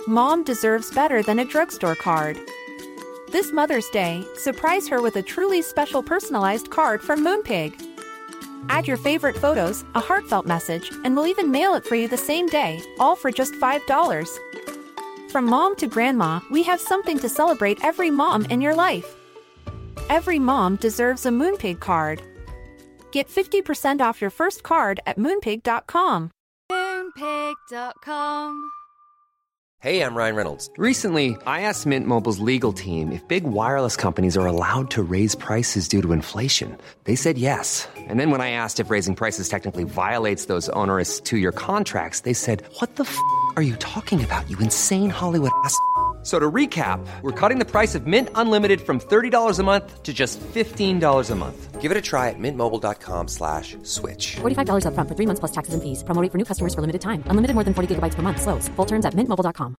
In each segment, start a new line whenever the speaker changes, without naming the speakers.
Mom deserves better than a drugstore card. This Mother's Day, surprise her with a truly special personalized card from Moonpig. Add your favorite photos, a heartfelt message, and we'll even mail it for you the same day, all for just $5. From mom to grandma, we have something to celebrate every mom in your life. Every mom deserves a Moonpig card. Get 50% off your first card at moonpig.com.
Moonpig.com.
Hey, I'm Ryan Reynolds.
Recently, I asked Mint Mobile's legal team if big wireless companies are allowed to raise prices due to inflation. They said yes. And then when I asked if raising prices technically violates those onerous two-year contracts, they said, "What the f*** are you talking about, you insane Hollywood ass?" So to recap, we're cutting the price of Mint Unlimited from $30 a month to just $15 a month.
Give it a try at mintmobile.com/switch.
$45 up front for 3 months plus taxes and fees. Promo rate for new customers for limited time. Unlimited more than 40 gigabytes per month. Slows full terms at mintmobile.com.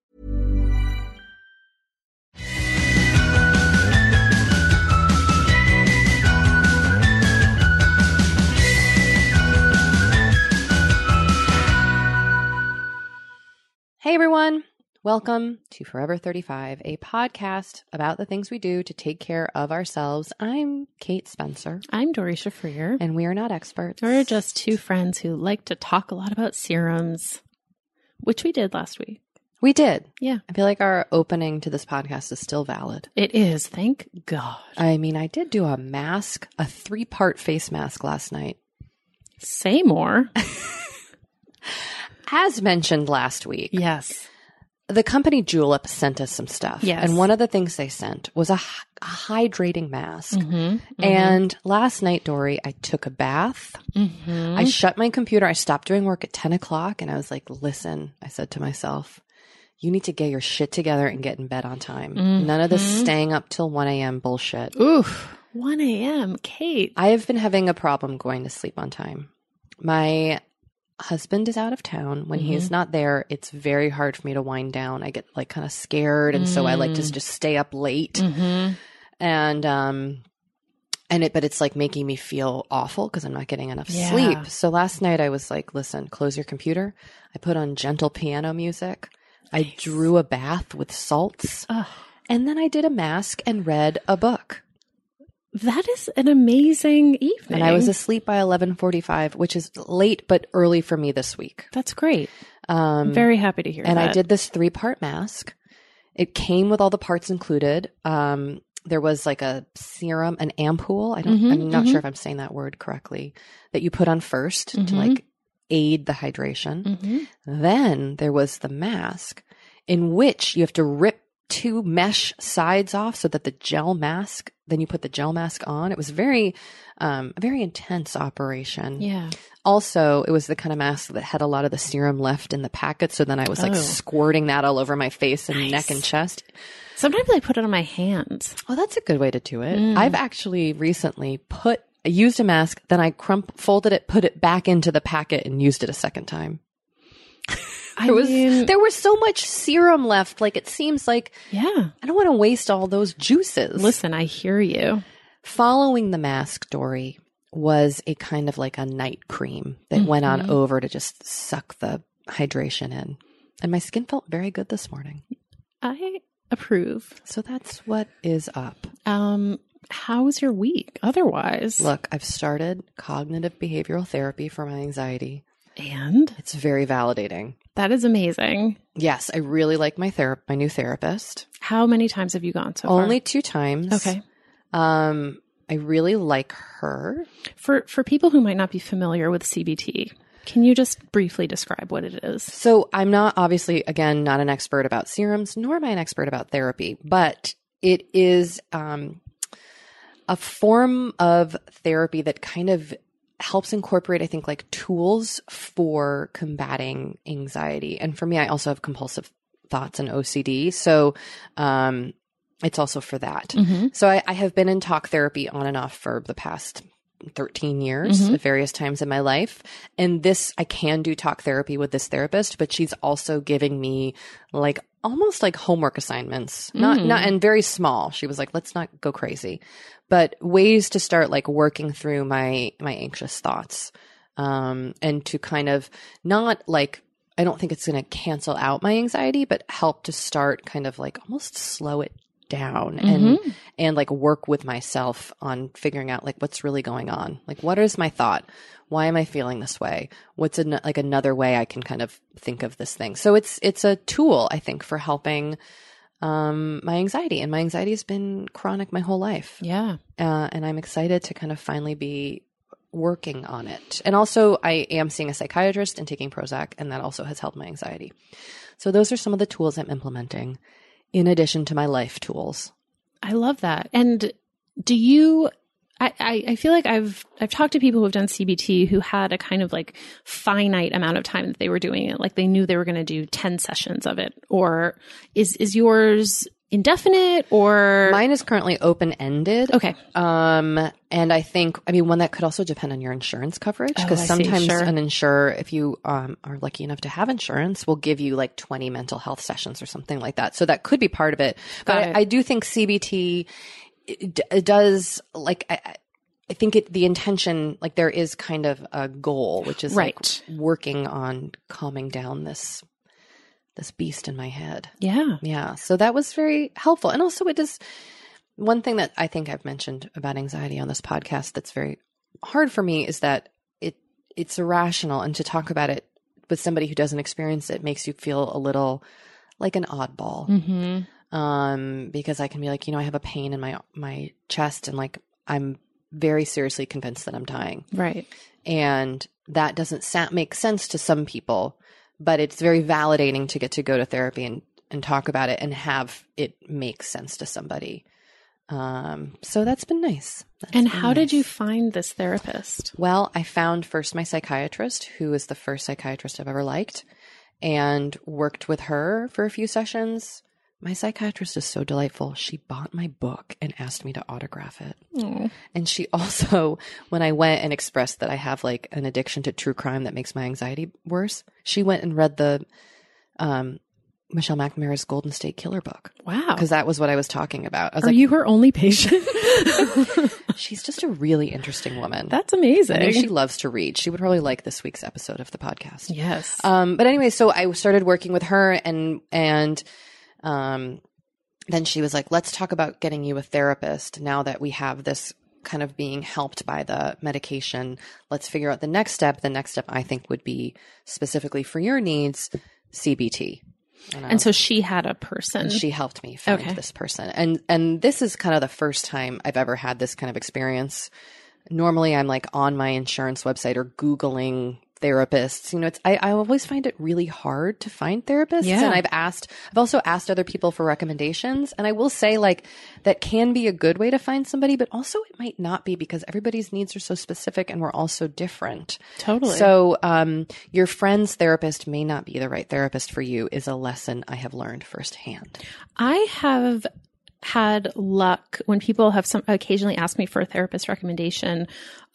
Hey everyone. Welcome to Forever 35, a podcast about the things we do to take care of ourselves. I'm Kate Spencer.
I'm Dory Shafrir.
And we are not experts.
We're just two friends who like to talk a lot about serums, which we did last week.
We did.
Yeah.
I feel like our opening to this podcast is still valid.
It is. Thank God.
I mean, I did do a 3-part face mask last night.
Say more.
As mentioned last week.
Yes.
The company Julep sent us some stuff.
Yes.
And one of the things they sent was a hydrating mask.
Mm-hmm,
And last night, Dory, I took a bath.
Mm-hmm.
I shut my computer. I stopped doing work at 10 o'clock. And I was like, listen, I said to myself, you need to get your shit together and get in bed on time.
Mm-hmm.
None of this staying up till 1 a.m. bullshit.
Oof. 1 a.m. Kate.
I have been having a problem going to sleep on time. My husband is out of town. When he is not there, it's very hard for me to wind down. I get like kind of scared. And so I like to just stay up late.
Mm-hmm.
But it's like making me feel awful because I'm not getting enough sleep. So last night I was like, listen, close your computer. I put on gentle piano music. Nice. I drew a bath with salts. And then I did a mask and read a book.
That is an amazing evening.
And I was asleep by 11:45, which is late but early for me this week.
That's great. I'm very happy to hear that.
And I did this 3-part mask. It came with all the parts included. There was like a serum, an ampoule. I'm not sure if I'm saying that word correctly, that you put on first to like aid the hydration. Then there was the mask in which you have to rip 2 mesh sides off so that the gel mask, then you put the gel mask on. It was a very intense operation.
Yeah.
Also, it was the kind of mask that had a lot of the serum left in the packet. So then I was like squirting that all over my face and neck and chest.
Sometimes I put it on my hands.
Oh, that's a good way to do it. I've actually recently used a mask, then I folded it, put it back into the packet and used it a second time. There was so much serum left. Like it seems like, I don't want to waste all those juices.
Listen, I hear you.
Following the mask, Dory, was a kind of like a night cream that went on over to just suck the hydration in. And my skin felt very good this morning.
I approve.
So that's what is up.
How was your week otherwise?
Look, I've started cognitive behavioral therapy for my anxiety.
And?
It's very validating.
That is amazing.
Yes, I really like my new therapist.
How many times have you gone so far?
Only 2 times.
Okay.
I really like her.
For people who might not be familiar with CBT, can you just briefly describe what it is?
So I'm not, obviously, again, not an expert about serums, nor am I an expert about therapy, but it is a form of therapy that kind of helps incorporate, I think, like tools for combating anxiety. And for me, I also have compulsive thoughts and OCD. So it's also for that. So I have been in talk therapy on and off for the past 13 years at various times in my life. And I can do talk therapy with this therapist, but she's also giving me like almost like homework assignments, not and very small. She was like, let's not go crazy, but ways to start like working through my anxious thoughts, and to kind of not like I don't think it's going to cancel out my anxiety, but help to start kind of like almost slow it down and like work with myself on figuring out like what's really going on. Like, what is my thought? Why am I feeling this way? What's like another way I can kind of think of this thing? So it's a tool, I think, for helping my anxiety. And my anxiety has been chronic my whole life.
Yeah.
And I'm excited to kind of finally be working on it. And also I am seeing a psychiatrist and taking Prozac, and that also has helped my anxiety. So those are some of the tools I'm implementing in addition to my life tools.
I love that. And do you, I feel like I've talked to people who have done CBT who had a kind of like finite amount of time that they were doing it. Like they knew they were going to do 10 sessions of it. Or is yours indefinite, or?
Mine is currently open-ended.
Okay.
And I think, one, that could also depend on your insurance coverage, because sometimes an insurer, if you are lucky enough to have insurance, will give you like 20 mental health sessions or something like that. So that could be part of it. But I do think CBT it does, like, I think the intention, like there is kind of a goal, which is like working on calming down this beast in my head. Yeah. Yeah. So that was very helpful. And also it is one thing that I think I've mentioned about anxiety on this podcast that's very hard for me is that it's irrational, and to talk about it with somebody who doesn't experience it makes you feel a little like an oddball. Because I can be like, I have a pain in my chest, and like I'm very seriously convinced that I'm dying. Right. And that doesn't make sense to some people, but it's very validating to get to go to therapy and talk about it and have it make sense to somebody. So that's been nice.
And how did you find this therapist?
Well, I found first my psychiatrist, who is the first psychiatrist I've ever liked, and worked with her for a few sessions. My psychiatrist is so delightful. She bought my book and asked me to autograph it. Aww. And she also, when I went and expressed that I have like an addiction to true crime that makes my anxiety worse, she went and read the Michelle McNamara's Golden State Killer book. Wow. Because that was what I was talking about. I was
Are you her only patient?
She's just a really interesting woman.
That's amazing.
I think she loves to read. She would probably like this week's episode of the podcast.
Yes.
But anyway, so I started working with her, and then she was like, let's talk about getting you a therapist now that we have this kind of being helped by the medication. Let's figure out the next step. The next step I think would be specifically for your needs, CBT.
And so she had a person.
She helped me find this person. And this is kind of the first time I've ever had this kind of experience. Normally I'm like on my insurance website or Googling therapists. I always find it really hard to find therapists. Yeah. And I've also asked other people for recommendations. And I will say like that can be a good way to find somebody, but also it might not be, because everybody's needs are so specific and we're all so different. Totally. So your friend's therapist may not be the right therapist for you is a lesson I have learned firsthand.
I have had luck when people have occasionally asked me for a therapist recommendation.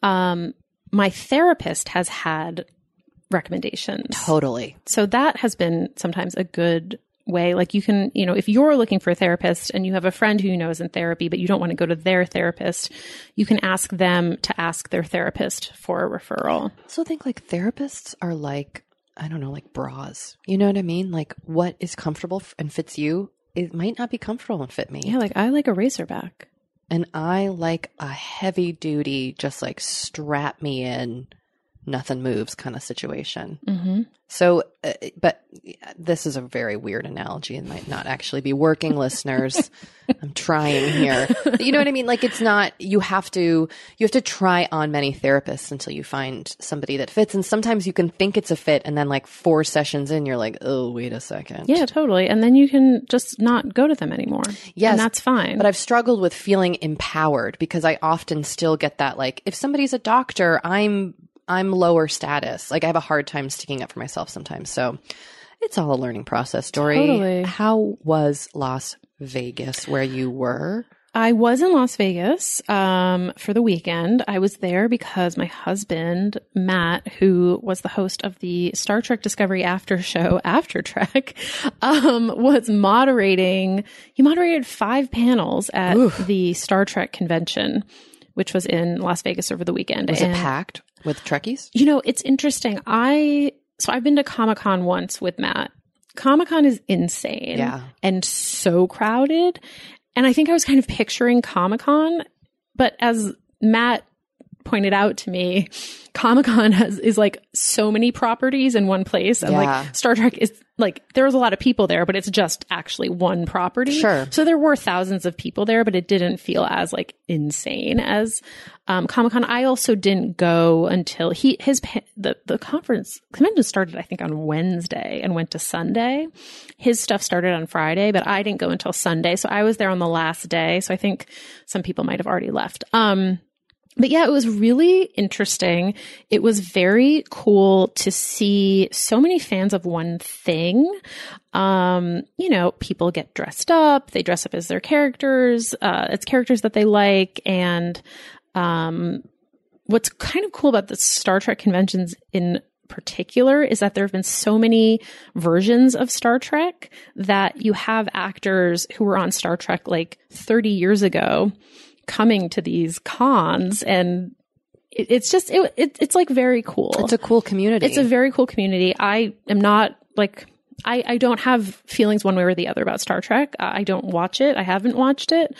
My therapist has had recommendations.
Totally.
So that has been sometimes a good way. Like you can, if you're looking for a therapist and you have a friend who you know is in therapy, but you don't want to go to their therapist, you can ask them to ask their therapist for a referral.
So I think like therapists are like, I don't know, like bras. You know what I mean? Like what is comfortable and fits you, it might not be comfortable and fit me.
Yeah. Like I like a Razorback.
And I like a heavy duty, just like strap me in, nothing moves kind of situation. Mm-hmm. So, but this is a very weird analogy and might not actually be working, listeners. I'm trying here. But you know what I mean? Like it's not, you have to try on many therapists until you find somebody that fits. And sometimes you can think it's a fit, and then like 4 sessions in, you're like, oh, wait a second.
Yeah, totally. And then you can just not go to them anymore.
Yes.
And that's fine.
But I've struggled with feeling empowered, because I often still get that, like, if somebody's a doctor, I'm lower status. Like I have a hard time sticking up for myself sometimes. So it's all a learning process, Dory.
Totally.
How was Las Vegas where you were?
I was in Las Vegas for the weekend. I was there because my husband, Matt, who was the host of the Star Trek Discovery after show, After Trek, was moderating. He moderated 5 panels at the Star Trek convention, which was in Las Vegas over the weekend.
Was it packed with Trekkies?
It's interesting. I so I've been to Comic-Con once with Matt. Comic-Con is insane and so crowded. And I think I was kind of picturing Comic-Con, but as Matt pointed out to me, Comic-Con is like so many properties in one place. And like Star Trek is like, there's a lot of people there, but it's just actually one property.
Sure.
So there were thousands of people there, but it didn't feel as like insane as Comic-Con. I also didn't go until the convention started, I think, on Wednesday and went to Sunday. His stuff started on Friday, but I didn't go until Sunday. So I was there on the last day. So I think some people might have already left. But yeah, it was really interesting. It was very cool to see so many fans of one thing. You know, people get dressed up. They dress up as their characters. It's characters that they like. And what's kind of cool about the Star Trek conventions in particular is that there have been so many versions of Star Trek that you have actors who were on Star Trek like 30 years ago coming to these cons, and it's just it's like very cool.
It's a cool community.
It's a very cool community. I am not like I don't have feelings one way or the other about Star Trek. I don't watch it. I haven't watched it,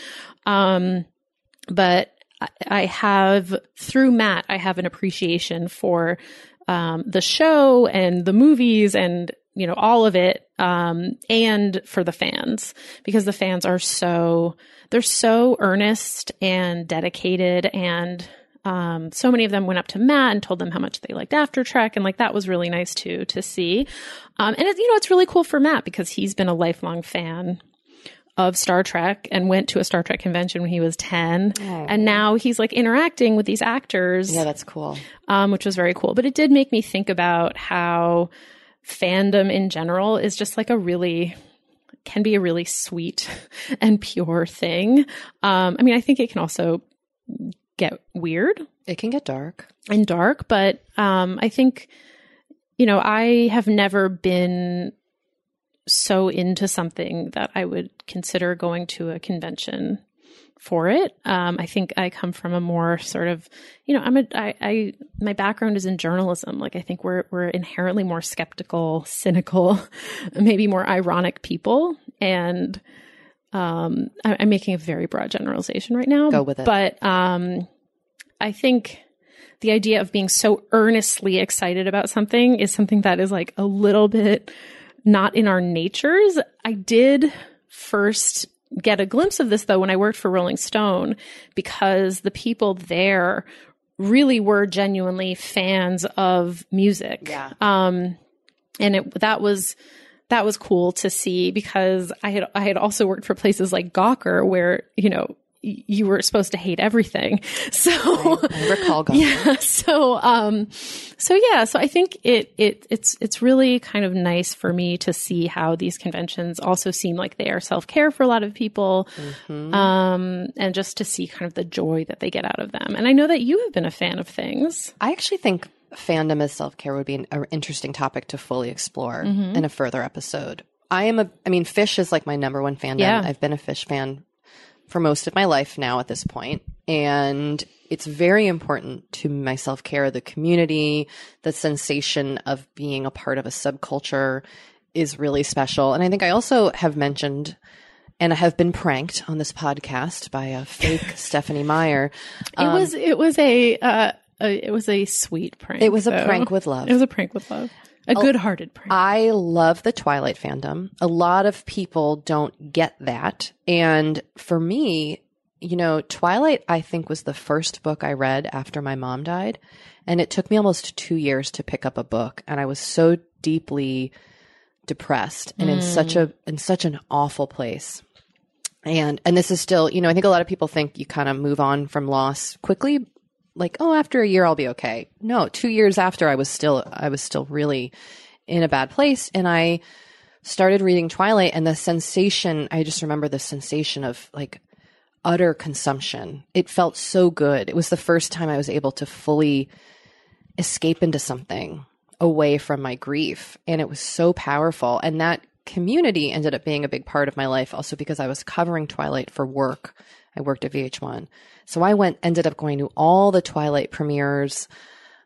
but I have, through Matt, I have an appreciation for the show and the movies and, you know, all of it, and for the fans, because the fans are they're so earnest and dedicated, and so many of them went up to Matt and told them how much they liked After Trek, and like that was really nice too to see. And it's really cool for Matt because he's been a lifelong fan of Star Trek and went to a Star Trek convention when he was 10. Oh. And now he's like interacting with these actors.
Yeah, that's cool.
Which was very cool. But it did make me think about how fandom in general is just like can be a really sweet and pure thing. I mean, I think it can also get weird.
It can get dark.
But I think, you know, I have never been so into something that I would consider going to a convention for it. I think I come from a more sort of, you know, my background is in journalism. Like I think we're inherently more skeptical, cynical, maybe more ironic people. And I'm making a very broad generalization right now.
Go with it.
But I think the idea of being so earnestly excited about something is something that is like a little bit not in our natures. I did first get a glimpse of this though when I worked for Rolling Stone, because the people there really were genuinely fans of music.
Yeah.
And that was cool to see, because I had also worked for places like Gawker where, you know, you were supposed to hate everything. So
I recall Gawker.
Yeah. So I think it's really kind of nice for me to see how these conventions also seem like they are self-care for a lot of people. Mm-hmm. And just to see kind of the joy that they get out of them. And I know that you have been a fan of things.
I actually think fandom as self-care would be an interesting topic to fully explore in a further episode. Fish is like my number one fandom. Yeah. I've been a Fish fan for most of my life now at this point. And it's very important to my self-care. The community, the sensation of being a part of a subculture is really special. And I think I also have mentioned, and I have been pranked on this podcast by a fake Stephanie Meyer.
It was a sweet prank.
It was a prank with love.
It was a prank with love. A good-hearted prank.
I love the Twilight fandom. A lot of people don't get that. And for me, you know, Twilight, I think, was the first book I read after my mom died. And it took me almost 2 years to pick up a book. And I was so deeply depressed and in such an awful place. And this is still, you know, I think a lot of people think you kind of move on from loss quickly. Like, oh, after a year, I'll be okay. No, 2 years after, I was still really in a bad place. And I started reading Twilight, and I just remember the sensation of like utter consumption. It felt so good. It was the first time I was able to fully escape into something away from my grief. And it was so powerful. And that community ended up being a big part of my life also because I was covering Twilight for work. I worked at VH1. So I ended up going to all the Twilight premieres.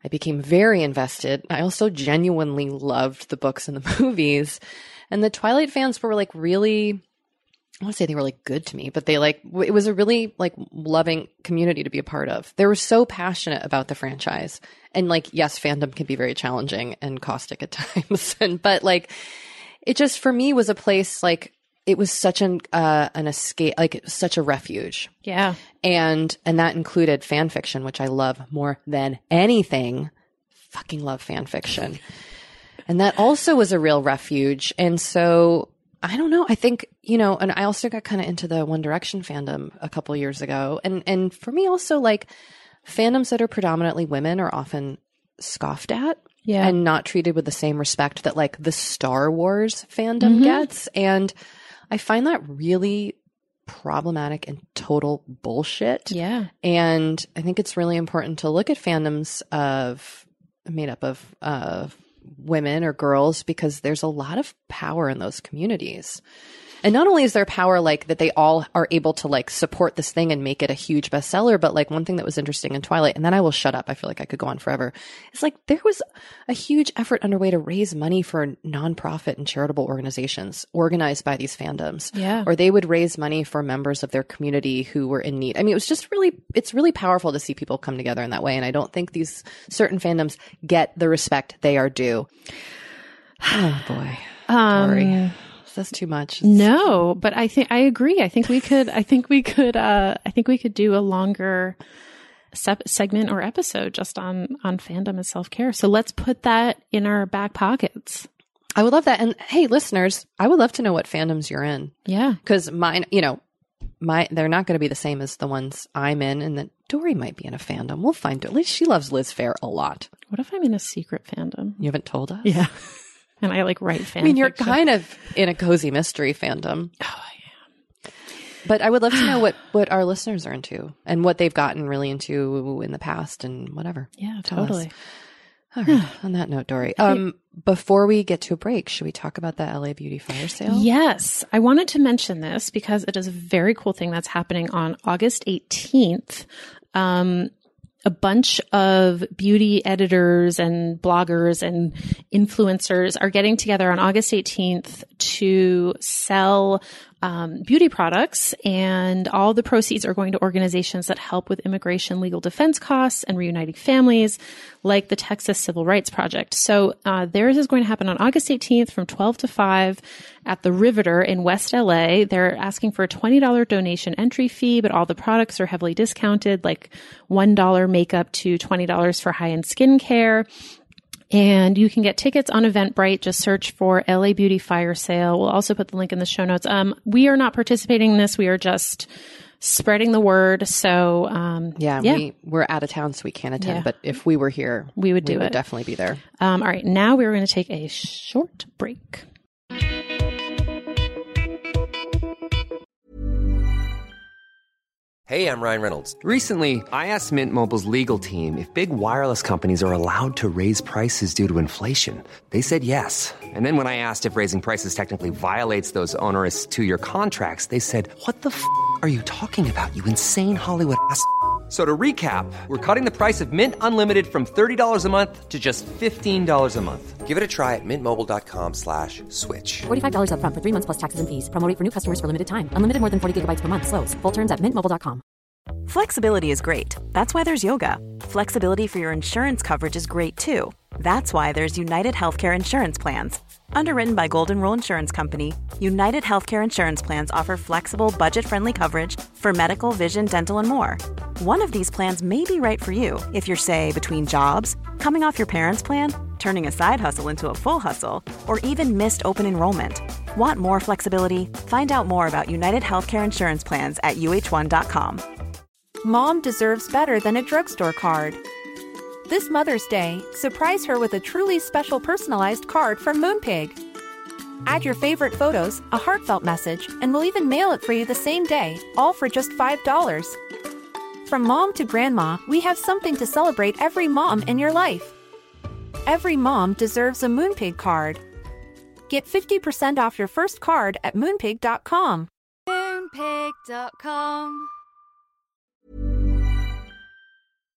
I became very invested. I also genuinely loved the books and the movies. And the Twilight fans were like really, I want to say they were like good to me, but they like, it was a really like loving community to be a part of. They were so passionate about the franchise. And like, yes, fandom can be very challenging and caustic at times. But like, it just for me was a place like, it was such an escape, like such a refuge.
Yeah.
And that included fan fiction, which I love more than anything. Fucking love fan fiction. And that also was a real refuge. And so I don't know. I think, you know, and I also got kind of into the One Direction fandom a couple years ago. And for me also, like fandoms that are predominantly women are often scoffed at.
Yeah.
And not treated with the same respect that like the Star Wars fandom gets. And I find that really problematic and total bullshit.
Yeah.
And I think it's really important to look at fandoms made up of women or girls because there's a lot of power in those communities. And not only is there power like that they all are able to like support this thing and make it a huge bestseller, but like one thing that was interesting in Twilight, and then I will shut up, I feel like I could go on forever, is like there was a huge effort underway to raise money for nonprofit and charitable organizations organized by these fandoms.
Yeah.
Or they would raise money for members of their community who were in need. I mean, it was just it's really powerful to see people come together in that way. And I don't think these certain fandoms get the respect they are due. Oh boy. Sorry. That's too much.
No, but I agree. I think we could do a longer segment or episode just on fandom and self-care. So let's put that in our back pockets.
I would love that. And hey, listeners, I would love to know what fandoms you're in.
Yeah.
Cause mine, you know, they're not going to be the same as the ones I'm in, and that Dory might be in a fandom. We'll find at least she loves Liz Phair a lot.
What if I'm in a secret fandom?
You haven't told us?
Yeah. And I like write fan
I mean, you're
fiction.
kind of in a cozy mystery fandom.
Oh, I am.
But I would love to know what our listeners are into and what they've gotten really into in the past and whatever.
Yeah,
Tell us.
totally.
All right. On that note, Dory, before we get to a break, should we talk about the LA Beauty fire sale?
Yes. I wanted to mention this because it is a very cool thing that's happening on August 18th. A bunch of beauty editors and bloggers and influencers are getting together on August 18th to sell beauty products, and all the proceeds are going to organizations that help with immigration legal defense costs and reuniting families, like the Texas Civil Rights Project. So theirs is going to happen on August 18th from 12 to 5 at the Riveter in West LA. They're asking for a $20 donation entry fee, but all the products are heavily discounted, like $1 makeup to $20 for high-end skincare. And you can get tickets on Eventbrite. Just search for LA Beauty Fire Sale. We'll also put the link in the show notes. We are not participating in this. We are just spreading the word. So, we're out of town, so we can't attend. Yeah.
But if we were here,
we would
definitely be there.
All right. Now we're going to take a short break.
Hey, I'm Ryan Reynolds.
Recently, I asked Mint Mobile's legal team if big wireless companies are allowed to raise prices due to inflation. They said yes. And then when I asked if raising prices technically violates those onerous 2-year contracts, they said, "What the f*** are you talking about, you insane Hollywood ass?" So to recap, we're cutting the price of Mint Unlimited from $30 a month to just $15 a month.
Give it a try at mintmobile.com/switch.
$45 up front for 3 months plus taxes and fees. Promo rate for new customers for limited time. Unlimited more than 40 gigabytes per month. Slows full terms at mintmobile.com.
Flexibility is great. That's why there's yoga. Flexibility for your insurance coverage is great too. That's why there's United Healthcare Insurance Plans. Underwritten by Golden Rule Insurance Company, United Healthcare Insurance Plans offer flexible, budget-friendly coverage for medical, vision, dental, and more. One of these plans may be right for you if you're, say, between jobs, coming off your parents' plan, turning a side hustle into a full hustle, or even missed open enrollment. Want more flexibility? Find out more about United Healthcare Insurance Plans at uh1.com.
Mom deserves better than a drugstore card. This Mother's Day, surprise her with a truly special personalized card from Moonpig. Add your favorite photos, a heartfelt message, and we'll even mail it for you the same day, all for just $5. From mom to grandma, we have something to celebrate every mom in your life. Every mom deserves a Moonpig card. Get 50% off your first card at moonpig.com.
Moonpig.com.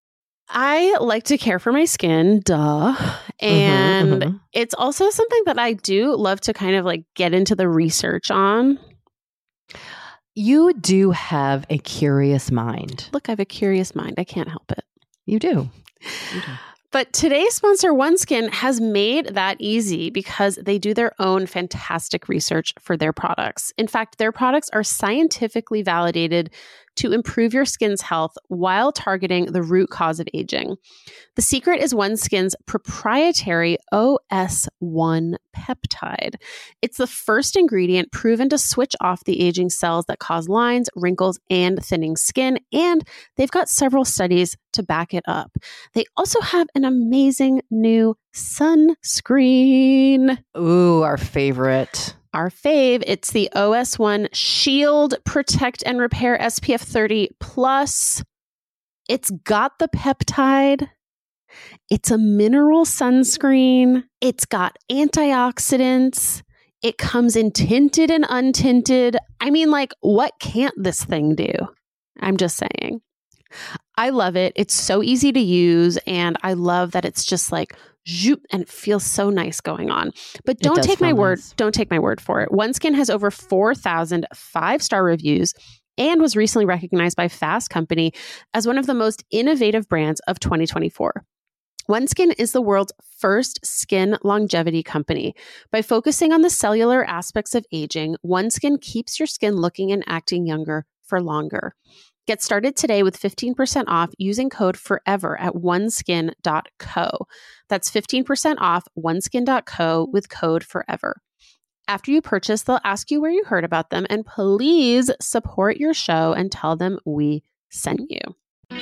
I like to care for my skin, duh. And it's also something that I do love to kind of like get into the research on.
You do have a curious mind.
Look, I have a curious mind. I can't help it.
You do.
But today's sponsor, OneSkin, has made that easy because they do their own fantastic research for their products. In fact, their products are scientifically validated to improve your skin's health while targeting the root cause of aging. The secret is OneSkin's proprietary OS1 peptide. It's the first ingredient proven to switch off the aging cells that cause lines, wrinkles, and thinning skin, and they've got several studies to back it up. They also have an amazing new sunscreen.
Ooh, our favorite.
Our fave, it's the OS1 Shield Protect and Repair SPF 30 Plus. It's got the peptide. It's a mineral sunscreen. It's got antioxidants. It comes in tinted and untinted. I mean, like, what can't this thing do? I'm just saying. I love it. It's so easy to use. And I love that it's just like, zoop, and it feels so nice going on. But don't take my word. Don't take my word for it. OneSkin has over 4,000 5-star reviews and was recently recognized by Fast Company as one of the most innovative brands of 2024. OneSkin is the world's first skin longevity company. By focusing on the cellular aspects of aging, OneSkin keeps your skin looking and acting younger for longer. Get started today with 15% off using code FOREVER at oneskin.co. That's 15% off oneskin.co with code FOREVER. After you purchase, they'll ask you where you heard about them, and please support your show and tell them we sent you.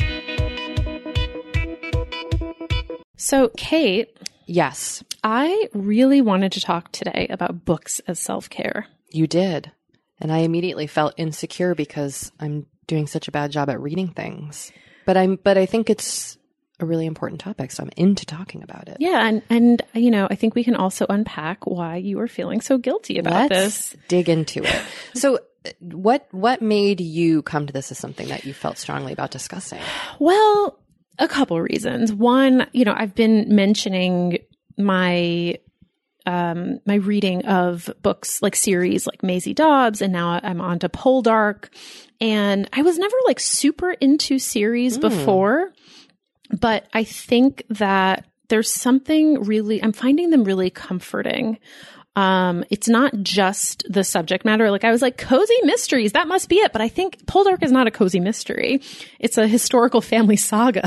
So, Kate.
Yes.
I really wanted to talk today about books as self-care.
You did. And I immediately felt insecure because I'm doing such a bad job at reading things. But I think it's a really important topic, so I'm into talking about it.
Yeah, and you know, I think we can also unpack why you were feeling so guilty about this.
Dig into it. So what made you come to this as something that you felt strongly about discussing?
Well, a couple reasons. One, you know, I've been mentioning my my reading of books like series like Maisie Dobbs, and now I'm on to Poldark. And I was never like super into series before, but I think that there's something really, I'm finding them really comforting. It's not just the subject matter. Like I was like, cozy mysteries, that must be it. But I think Poldark is not a cozy mystery. It's a historical family saga.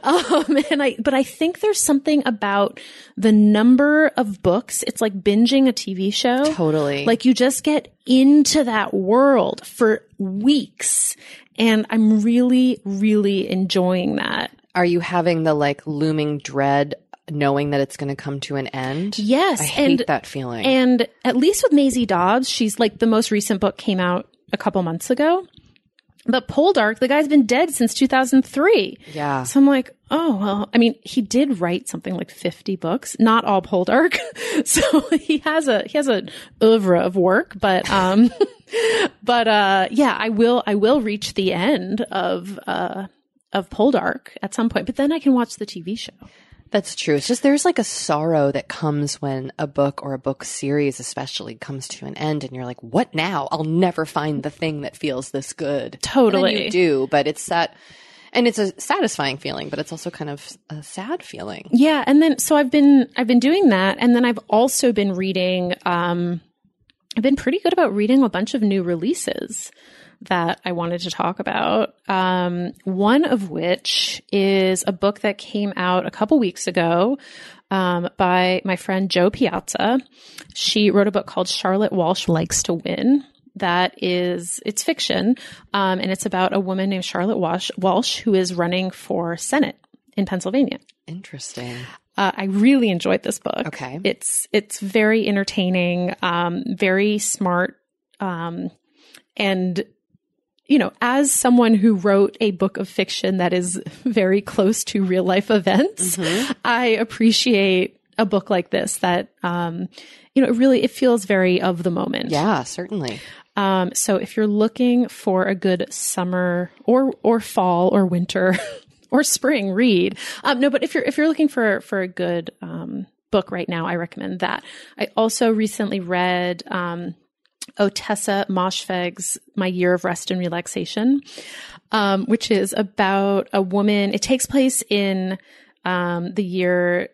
But I think there's something about the number of books. It's like binging a TV show.
Totally.
Like you just get into that world for weeks. And I'm really, really enjoying that.
Are you having the like looming dread knowing that it's going to come to an end?
Yes.
I hate that feeling.
And at least with Maisie Dobbs, she's like, the most recent book came out a couple months ago. But Poldark, the guy's been dead since 2003.
Yeah.
So I'm like, oh, well, I mean, he did write something like 50 books, not all Poldark. So he has an oeuvre of work, but yeah, I will reach the end of Poldark at some point, but then I can watch the TV show.
That's true. It's just there's like a sorrow that comes when a book or a book series especially comes to an end and you're like, what now? I'll never find the thing that feels this good.
Totally.
And then you do, but it's that, and it's a satisfying feeling, but it's also kind of a sad feeling.
Yeah. And then, so I've been doing that. And then I've also been reading, I've been pretty good about reading a bunch of new releases that I wanted to talk about. One of which is a book that came out a couple weeks ago by my friend Jo Piazza. She wrote a book called Charlotte Walsh Likes to Win. It's fiction, and it's about a woman named Charlotte Walsh who is running for Senate in Pennsylvania.
Interesting.
I really enjoyed this book.
Okay.
It's very entertaining, very smart, and you know, as someone who wrote a book of fiction that is very close to real life events, I appreciate a book like this that, you know, it feels very of the moment.
Yeah, certainly.
So if you're looking for a good summer or fall or winter or spring read. No, but if you're looking for a good book right now, I recommend that. I also recently read Ottessa Moshfegh's My Year of Rest and Relaxation, which is about a woman. It takes place in 2000,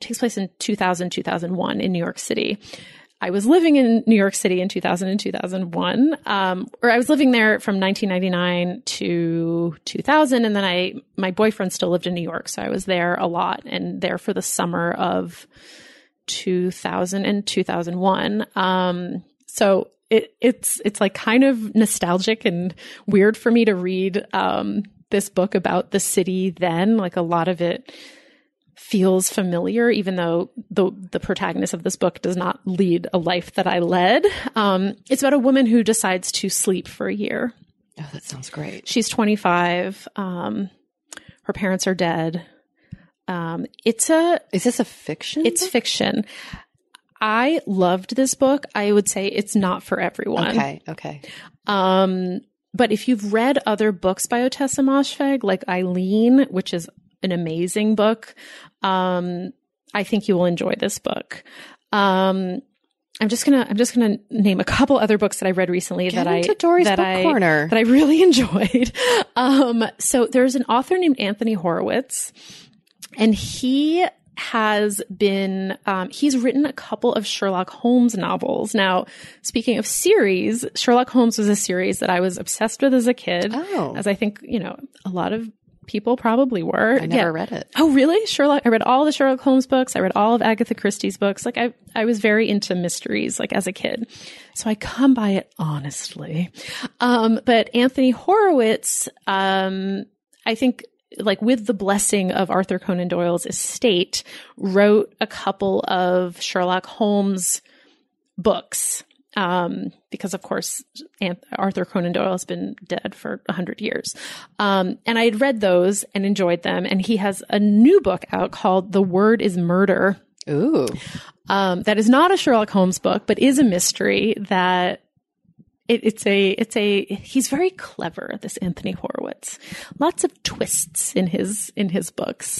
2001 in New York City. I was living in New York City in 2000 and 2001, or I was living there from 1999 to 2000. And then my boyfriend still lived in New York. So I was there a lot and there for the summer of 2000 and 2001. So it's like kind of nostalgic and weird for me to read, this book about the city then. Like a lot of it feels familiar, even though the protagonist of this book does not lead a life that I led. It's about a woman who decides to sleep for a year.
Oh, that sounds great.
She's 25. Her parents are dead. Is
this a fiction?
It's fiction. I loved this book. I would say it's not for everyone.
Okay.
But if you've read other books by Ottessa Moshfegh, like Eileen, which is an amazing book, I think you will enjoy this book. I'm just gonna name a couple other books that I read recently that I really enjoyed. So there's an author named Anthony Horowitz, and he has been, he's written a couple of Sherlock Holmes novels. Now, speaking of series, Sherlock Holmes was a series that I was obsessed with as a kid.
Oh.
As I think, a lot of people probably were.
I never read it.
Oh, really? I read all the Sherlock Holmes books. I read all of Agatha Christie's books. Like I was very into mysteries, like as a kid. So I come by it honestly. But Anthony Horowitz, I think, like with the blessing of Arthur Conan Doyle's estate, wrote a couple of Sherlock Holmes books. Because of course, Arthur Conan Doyle has been dead for 100 years. And I had read those and enjoyed them. And he has a new book out called The Word is Murder.
Ooh.
That is not a Sherlock Holmes book, but is a mystery that he's very clever, this Anthony Horowitz. Lots of twists in his books.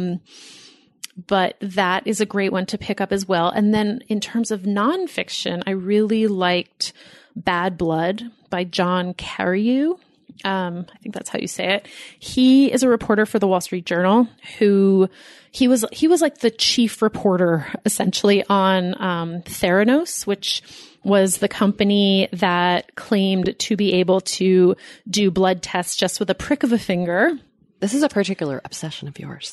But that is a great one to pick up as well. And then in terms of nonfiction, I really liked Bad Blood by John Carreyrou. I think that's how you say it. He is a reporter for the Wall Street Journal who he was like the chief reporter essentially on Theranos, which was the company that claimed to be able to do blood tests just with a prick of a finger.
This is a particular obsession of yours.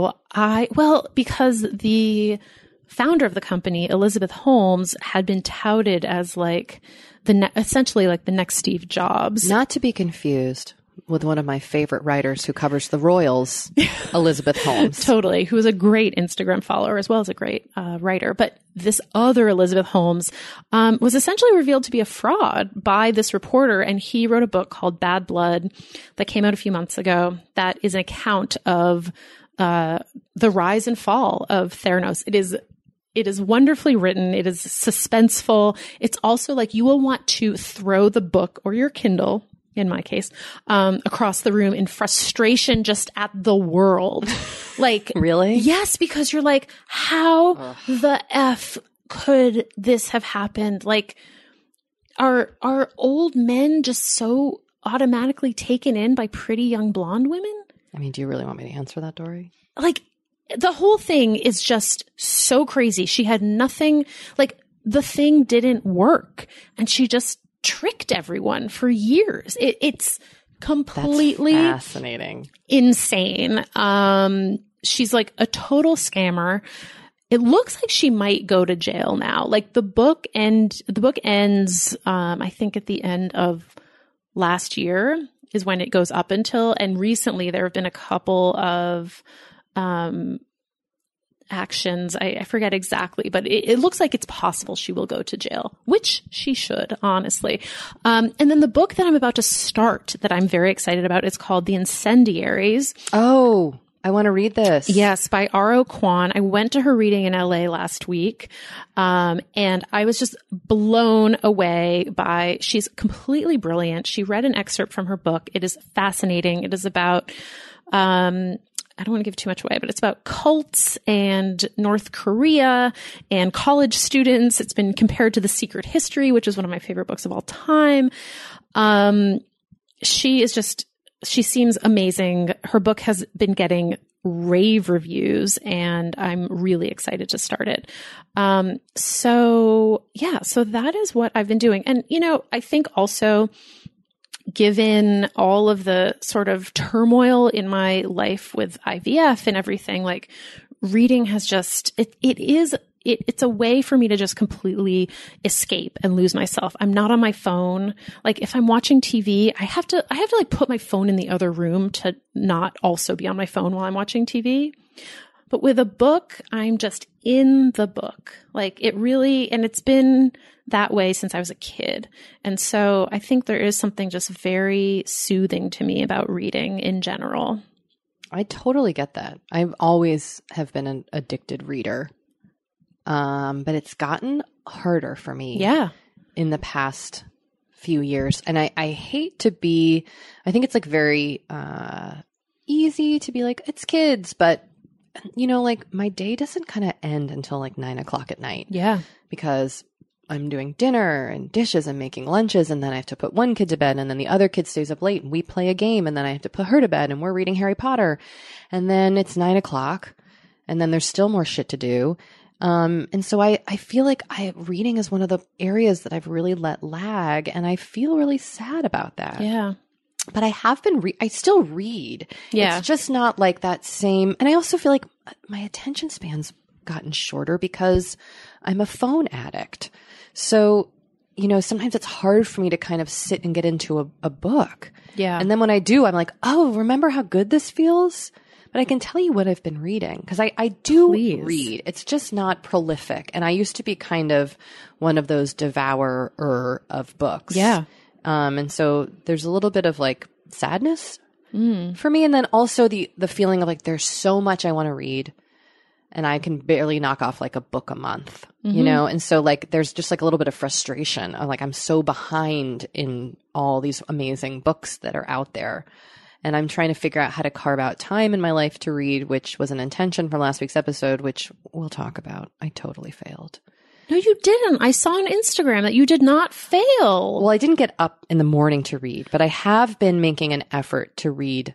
Because the founder of the company, Elizabeth Holmes, had been touted as like essentially like the next Steve Jobs.
Not to be confused with one of my favorite writers who covers the royals, Elizabeth Holmes.
Totally. Who is a great Instagram follower as well as a great writer. But this other Elizabeth Holmes was essentially revealed to be a fraud by this reporter. And he wrote a book called Bad Blood that came out a few months ago that is an account of the rise and fall of Theranos. It is wonderfully written. It is suspenseful. It's also like you will want to throw the book or your Kindle, in my case, across the room in frustration just at the world. Like,
really?
Yes, because you're like, how the F could this have happened? Like, are old men just so automatically taken in by pretty young blonde women?
I mean, do you really want me to answer that, Dory?
Like, the whole thing is just so crazy. She had nothing, like, the thing didn't work, and she just tricked everyone for years. It's completely
fascinating, insane.
She's like a total scammer. It looks like she might go to jail now. Like the book ends, I think at the end of last year is when it goes up until, and recently there have been a couple of, actions. I forget exactly, but it looks like it's possible she will go to jail, which she should, honestly. And then the book that I'm about to start that I'm very excited about is called The Incendiaries.
Oh, I want to read this.
Yes, by R.O. Kwon. I went to her reading in LA last week. And I was just blown away she's completely brilliant. She read an excerpt from her book. It is fascinating. It is about I don't want to give too much away, but it's about cults and North Korea and college students. It's been compared to The Secret History, which is one of my favorite books of all time. She seems amazing. Her book has been getting rave reviews, and I'm really excited to start it. So that is what I've been doing. And, I think also, given all of the sort of turmoil in my life with IVF and everything, like reading has just, it's a way for me to just completely escape and lose myself. I'm not on my phone. Like if I'm watching TV, I have to like put my phone in the other room to not also be on my phone while I'm watching TV. But with a book, I'm just in the book. Like it really, and it's been that way since I was a kid. And so I think there is something just very soothing to me about reading in general.
I totally get that. I always have been an addicted reader. But it's gotten harder for me in the past few years. And I hate to be, I think it's like very easy to be like, it's kids, but like my day doesn't kind of end until like 9 o'clock at night.
Yeah.
Because I'm doing dinner and dishes and making lunches, and then I have to put one kid to bed, and then the other kid stays up late and we play a game, and then I have to put her to bed and we're reading Harry Potter. And then it's 9 o'clock and then there's still more shit to do. And so I feel like reading is one of the areas that I've really let lag, and I feel really sad about that.
Yeah.
But I have been, I still read.
Yeah.
It's just not like that same, and I also feel like my attention span's gotten shorter because I'm a phone addict. So, sometimes it's hard for me to kind of sit and get into a book.
Yeah.
And then when I do, I'm like, oh, remember how good this feels? But I can tell you what I've been reading, because I do read. It's just not prolific. And I used to be kind of one of those devourer of books.
Yeah.
And so there's a little bit of like sadness for me. And then also the feeling of like, there's so much I want to read, and I can barely knock off like a book a month, And so like, there's just like a little bit of frustration. I'm like, I'm so behind in all these amazing books that are out there. And I'm trying to figure out how to carve out time in my life to read, which was an intention for last week's episode, which we'll talk about. I totally failed.
No, you didn't. I saw on Instagram that you did not fail.
Well, I didn't get up in the morning to read, but I have been making an effort to read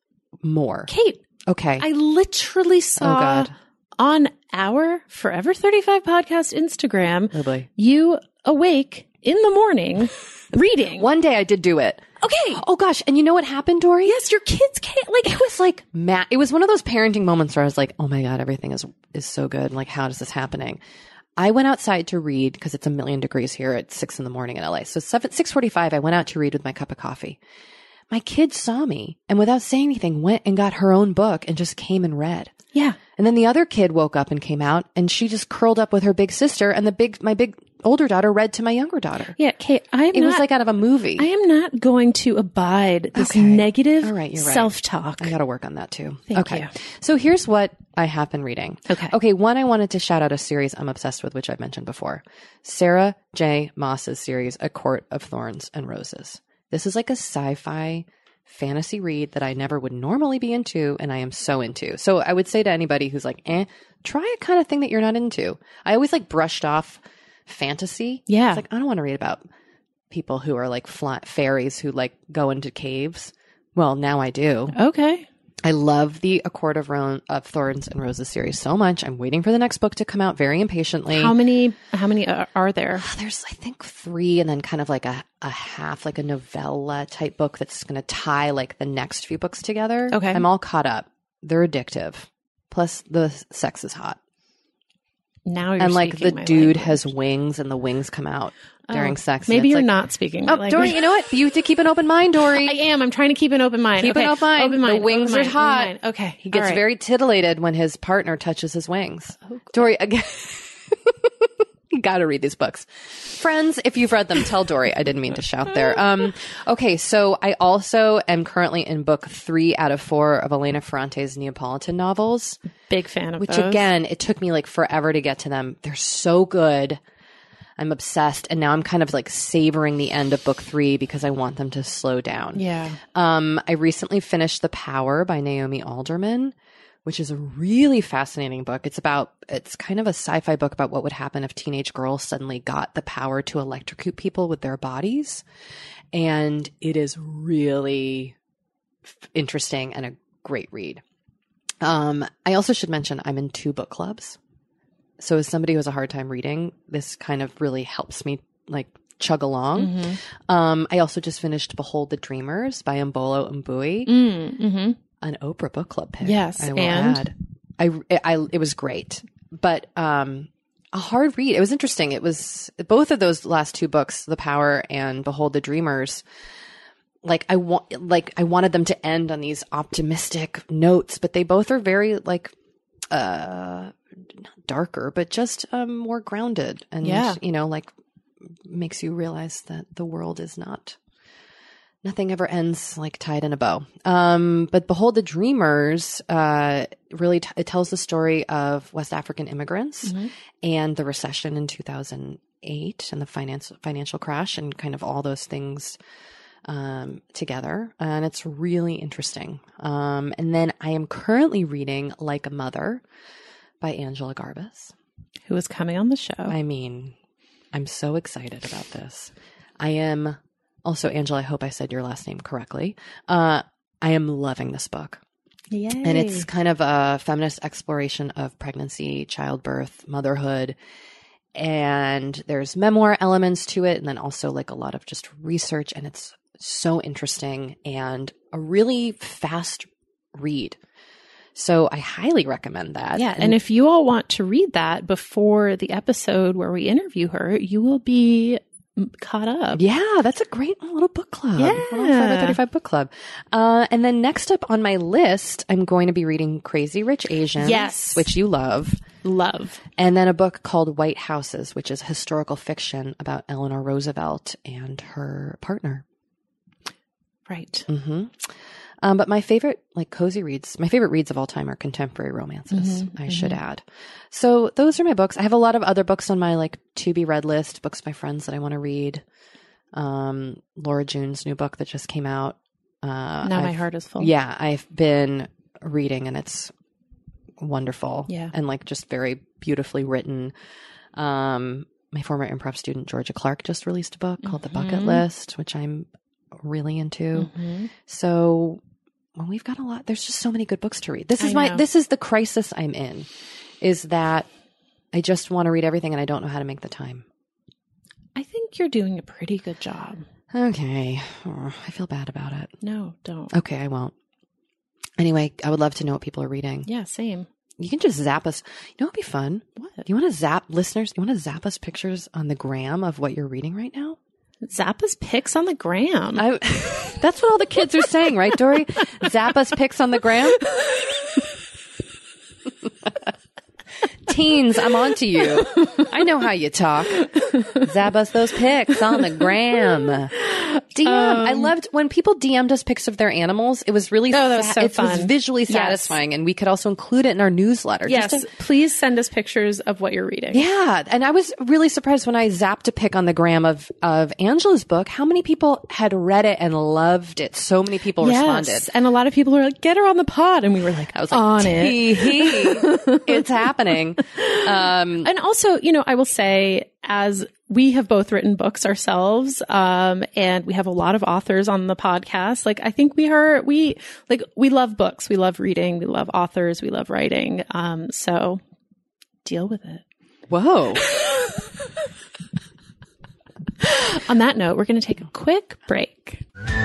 more.
Kate.
Okay.
I literally saw on our Forever 35 podcast Instagram, you awake in the morning reading.
One day I did do it.
Okay.
Oh gosh. And you know what happened, Dory?
Yes, your kids can't
it was like it was one of those parenting moments where I was like, oh my God, everything is so good. Like, how is this happening? I went outside to read because it's 1,000,000 degrees here at 6 a.m. in LA. So 6:45, I went out to read with my cup of coffee. My kid saw me and without saying anything went and got her own book and just came and read.
Yeah.
And then the other kid woke up and came out, and she just curled up with her big sister, and my big older daughter read to my younger daughter.
Yeah, Kate,
it was like out of a movie.
I am not going to abide this negative self-talk.
I got to work on that too.
Thank you.
So here's what I have been reading.
Okay.
One, I wanted to shout out a series I'm obsessed with, which I've mentioned before. Sarah J. Maas's series, A Court of Thorns and Roses. This is like a sci-fi fantasy read that I never would normally be into, and I am so into. So I would say to anybody who's like, try a kind of thing that you're not into. I always like brushed off fantasy.
Yeah.
It's like, I don't want to read about people who are like fairies who like go into caves. Well, now I do.
Okay.
I love the A Court of Thorns and Roses series so much. I'm waiting for the next book to come out very impatiently.
How many are there?
There's, I think, 3, and then kind of like a half, like a novella type book that's going to tie like the next few books together.
Okay.
I'm all caught up. They're addictive. Plus the sex is hot.
Now you're
and like the
my
dude
language.
has wings and the wings come out during sex.
Maybe you're
like,
not speaking my language.
Dory, you know what? You have to keep an open mind, Dory.
I am. I'm trying to keep an open mind.
Keep an open mind.
Open mind.
The wings
open
are
mind,
hot.
open mind. Okay.
He gets very titillated when his partner touches his wings.
Oh,
Dory, again. You got to read these books. Friends, if you've read them, tell Dory. I didn't mean to shout there. Okay, so I also am currently in book 3 out of 4 of Elena Ferrante's Neapolitan novels.
Big fan of
which
those.
Again, it took me like forever to get to them. They're so good. I'm obsessed. And now I'm kind of like savoring the end of book 3 because I want them to slow down.
Yeah.
I recently finished The Power by Naomi Alderman, which is a really fascinating book. It's kind of a sci-fi book about what would happen if teenage girls suddenly got the power to electrocute people with their bodies. And it is really interesting and a great read. I also should mention I'm in 2 book clubs. So as somebody who has a hard time reading, this kind of really helps me like chug along. I also just finished Behold the Dreamers by Mbolo Mbui, an Oprah book club pick.
Yes,
I will add. It was great, but a hard read. It was interesting. It was both of those last 2 books, The Power and Behold the Dreamers. I wanted them to end on these optimistic notes, but they both are very not darker, but just more grounded, and makes you realize that the world is nothing ever ends like tied in a bow. But Behold the Dreamers really it tells the story of West African immigrants and the recession in 2008 and the financial crash and kind of all those things together. And it's really interesting. And then I am currently reading Like a Mother by Angela Garbus,
who is coming on the show.
I mean, I'm so excited about this. I am also, Angela, I hope I said your last name correctly. I am loving this book.
Yay.
And it's kind of a feminist exploration of pregnancy, childbirth, motherhood. And there's memoir elements to it. And then also like a lot of just research. And it's so interesting and a really fast read. So I highly recommend that.
Yeah. And if you all want to read that before the episode where we interview her, you will be caught up.
Yeah, that's a great little book club.
Yeah.
Little 535 book club. And then next up on my list, I'm going to be reading Crazy Rich Asians.
Yes.
Which you love.
Love.
And then a book called White Houses, which is historical fiction about Eleanor Roosevelt and her partner.
Right.
But my favorite, cozy reads, my favorite reads of all time are contemporary romances, I should add. So those are my books. I have a lot of other books on my, to be read list, books by friends that I want to read. Laura June's new book that just came out.
Now My Heart is Full.
Yeah, I've been reading and it's wonderful.
Yeah.
And, just very beautifully written. My former improv student, Georgia Clark, just released a book called The Bucket List, which I'm really into. So when we've got a lot, there's just so many good books to read. This is the crisis I'm in, is that I just want to read everything and I don't know how to make the time.
I think you're doing a pretty good job.
Okay. Oh, I feel bad about it.
No, don't.
Okay, I won't. Anyway, I would love to know what people are reading.
Yeah, same.
You can just zap us. You know what would be fun?
What?
You want to zap listeners? You want to zap us pictures on the gram of what you're reading right now?
Zap us pics on the gram.
That's what all the kids are saying, right, Dory? Zap us pics on the gram. Teens, I'm on to you. I know how you talk. Zap us those pics on the gram. DM. I loved when people DM'd us pics of their animals. It was really
that was so
it
fun.
was visually satisfying, and we could also include it in our newsletter.
Yes, please send us pictures of what you're reading.
Yeah, and I was really surprised when I zapped a pic on the gram of Angela's book, how many people had read it and loved it. So many people responded.
And a lot of people were like, get her on the pod. And we were like,
I was like, on it. It's happening.
And also, I will say, as we have both written books ourselves, and we have a lot of authors on the podcast. I think we love books. We love reading. We love authors. We love writing. So deal with it.
Whoa.
On that note, we're going to take a quick break.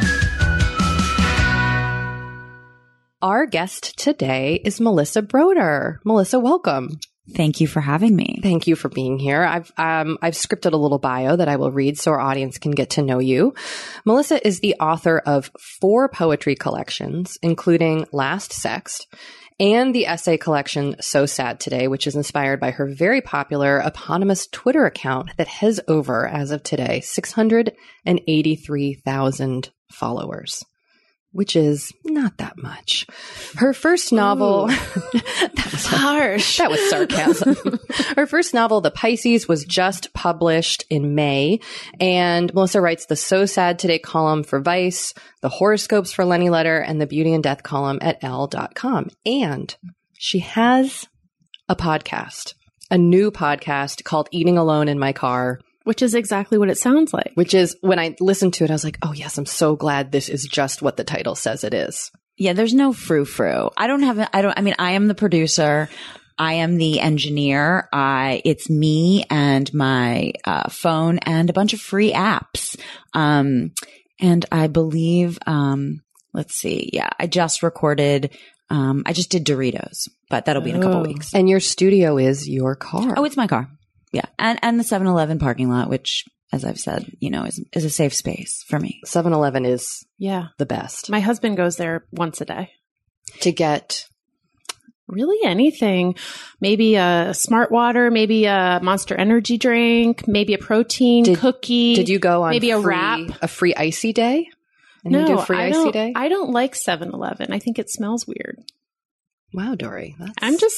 Our guest today is Melissa Broder. Melissa, welcome.
Thank you for having me.
Thank you for being here. I've scripted a little bio that I will read so our audience can get to know you. Melissa is the author of 4 poetry collections, including Last Sext, and the essay collection So Sad Today, which is inspired by her very popular eponymous Twitter account that has over, as of today, 683,000 followers. which is not that much. Her first novel, that was harsh. That was sarcasm. Her first novel, The Pisces, was just published in May. And Melissa writes the So Sad Today column for Vice, the horoscopes for Lenny Letter, and the Beauty and Death column at Elle.com. And she has a podcast, a new podcast called Eating Alone in My Car.
Which is exactly what it sounds like.
Which is, when I listened to it, I was like, oh yes, I'm so glad this is just what the title says it is.
Yeah, there's no frou-frou. I am the producer. I am the engineer. It's me and my phone and a bunch of free apps. And I believe, let's see. Yeah, I just recorded, I just did Doritos, but that'll be in a couple weeks.
And your studio is your car.
Oh, it's my car. Yeah. And the 7-Eleven parking lot, which, as I've said, is a safe space for me.
7-Eleven is the best.
My husband goes there once a day.
To get
really anything. Maybe a Smart Water, maybe a Monster Energy drink, maybe a protein cookie.
Did you go on
maybe
a free icy day? And you do free icy day?
I don't like 7-Eleven. I think it smells weird.
Wow, Dory.
Look,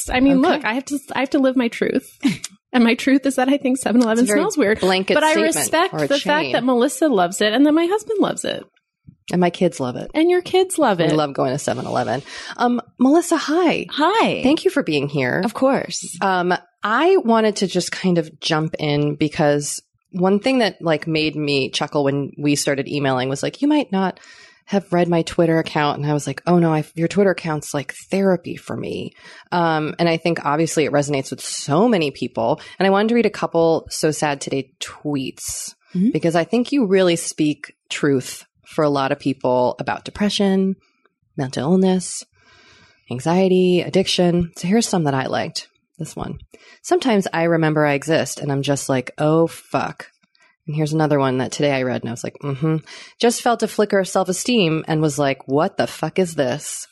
I have to live my truth. And my truth is that I think 7-Eleven smells weird.
Blanket
but I
statement
respect the fact that Melissa loves it and that my husband loves it.
And my kids love it.
And your kids love it.
We love going to 7-Eleven. Melissa, hi.
Hi.
Thank you for being here.
Of course.
I wanted to just kind of jump in because one thing that made me chuckle when we started emailing was you might not have read my Twitter account. And I was like, oh no, your Twitter account's like therapy for me. And I think obviously it resonates with so many people. And I wanted to read a couple So Sad Today tweets because I think you really speak truth for a lot of people about depression, mental illness, anxiety, addiction. So here's some that I liked. This one. Sometimes I remember I exist and I'm just like, oh fuck. And here's another one that today I read and I was like, just felt a flicker of self-esteem and was like, what the fuck is this?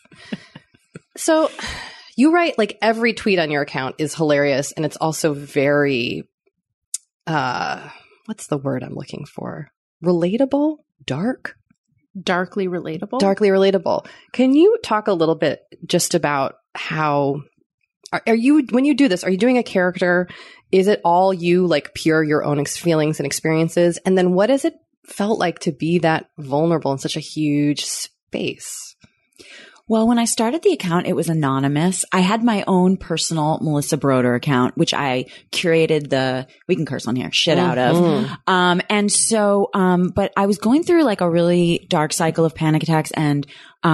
So you write every tweet on your account is hilarious. And it's also very, what's the word I'm looking for? Relatable? Darkly relatable? Darkly relatable. Can you talk a little bit just about how, are you, when you do this, are you doing a character? Is it all you, pure your own feelings and experiences? And then what has it felt like to be that vulnerable in such a huge space?
Well, when I started the account, it was anonymous. I had my own personal Melissa Broder account, which I curated we can curse on here, shit out of. And so, but I was going through a really dark cycle of panic attacks and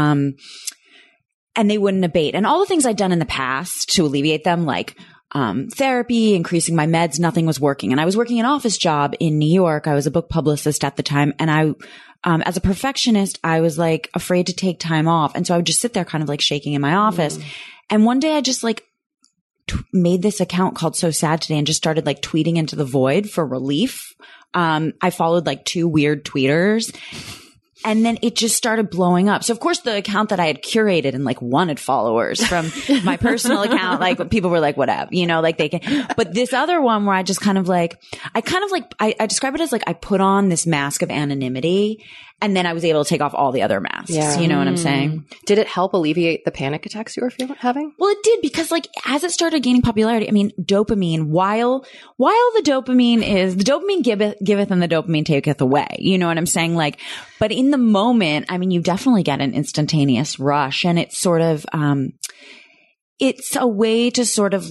they wouldn't abate. And all the things I'd done in the past to alleviate them, therapy, increasing my meds, nothing was working. And I was working an office job in New York. I was a book publicist at the time. And I, as a perfectionist, I was afraid to take time off. And so I would just sit there kind of shaking in my office. And one day I just made this account called So Sad Today and just started tweeting into the void for relief. I followed 2 weird tweeters. And then it just started blowing up. So of course the account that I had curated and wanted followers from my personal account, people were whatever, they can, but this other one where I just kind of I describe it as I put on this mask of anonymity and then I was able to take off all the other masks. Yeah. You know what I'm saying?
Did it help alleviate the panic attacks you were having?
Well, it did because as it started gaining popularity, dopamine, while the dopamine giveth and the dopamine taketh away. You know what I'm saying? But in the moment, you definitely get an instantaneous rush and it's sort of, it's a way to sort of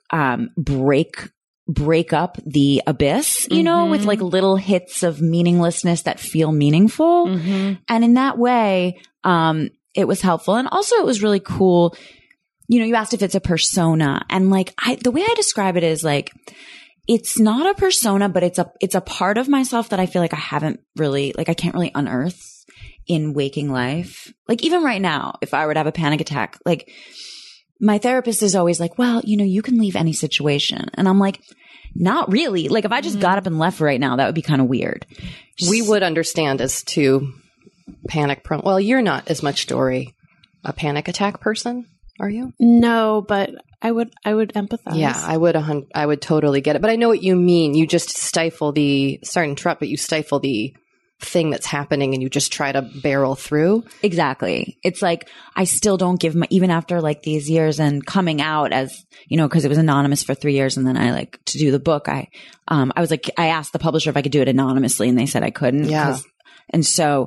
break up the abyss, with little hits of meaninglessness that feel meaningful. And in that way, it was helpful. And also it was really cool. You asked if it's a persona and the way I describe it is it's not a persona, but it's a part of myself that I feel I haven't really, I can't really unearth in waking life. Even right now, if I were to have a panic attack, my therapist is always well, you can leave any situation. And I'm not really. If I just got up and left right now, that would be kind of weird.
We would understand as to panic prone. Well, you're not as much, Dory, a panic attack person, are you?
No, but I would empathize.
Yeah, I would totally get it. But I know what you mean. You just stifle sorry to interrupt, but you stifle the thing that's happening and you just try to barrel through.
Exactly. It's like, I still don't give even after like these years and coming out as, you know, cause it was anonymous for 3 years. And then I like to do the book. I was like, I asked the publisher if I could do it anonymously and they said I couldn't.
Yeah.
And so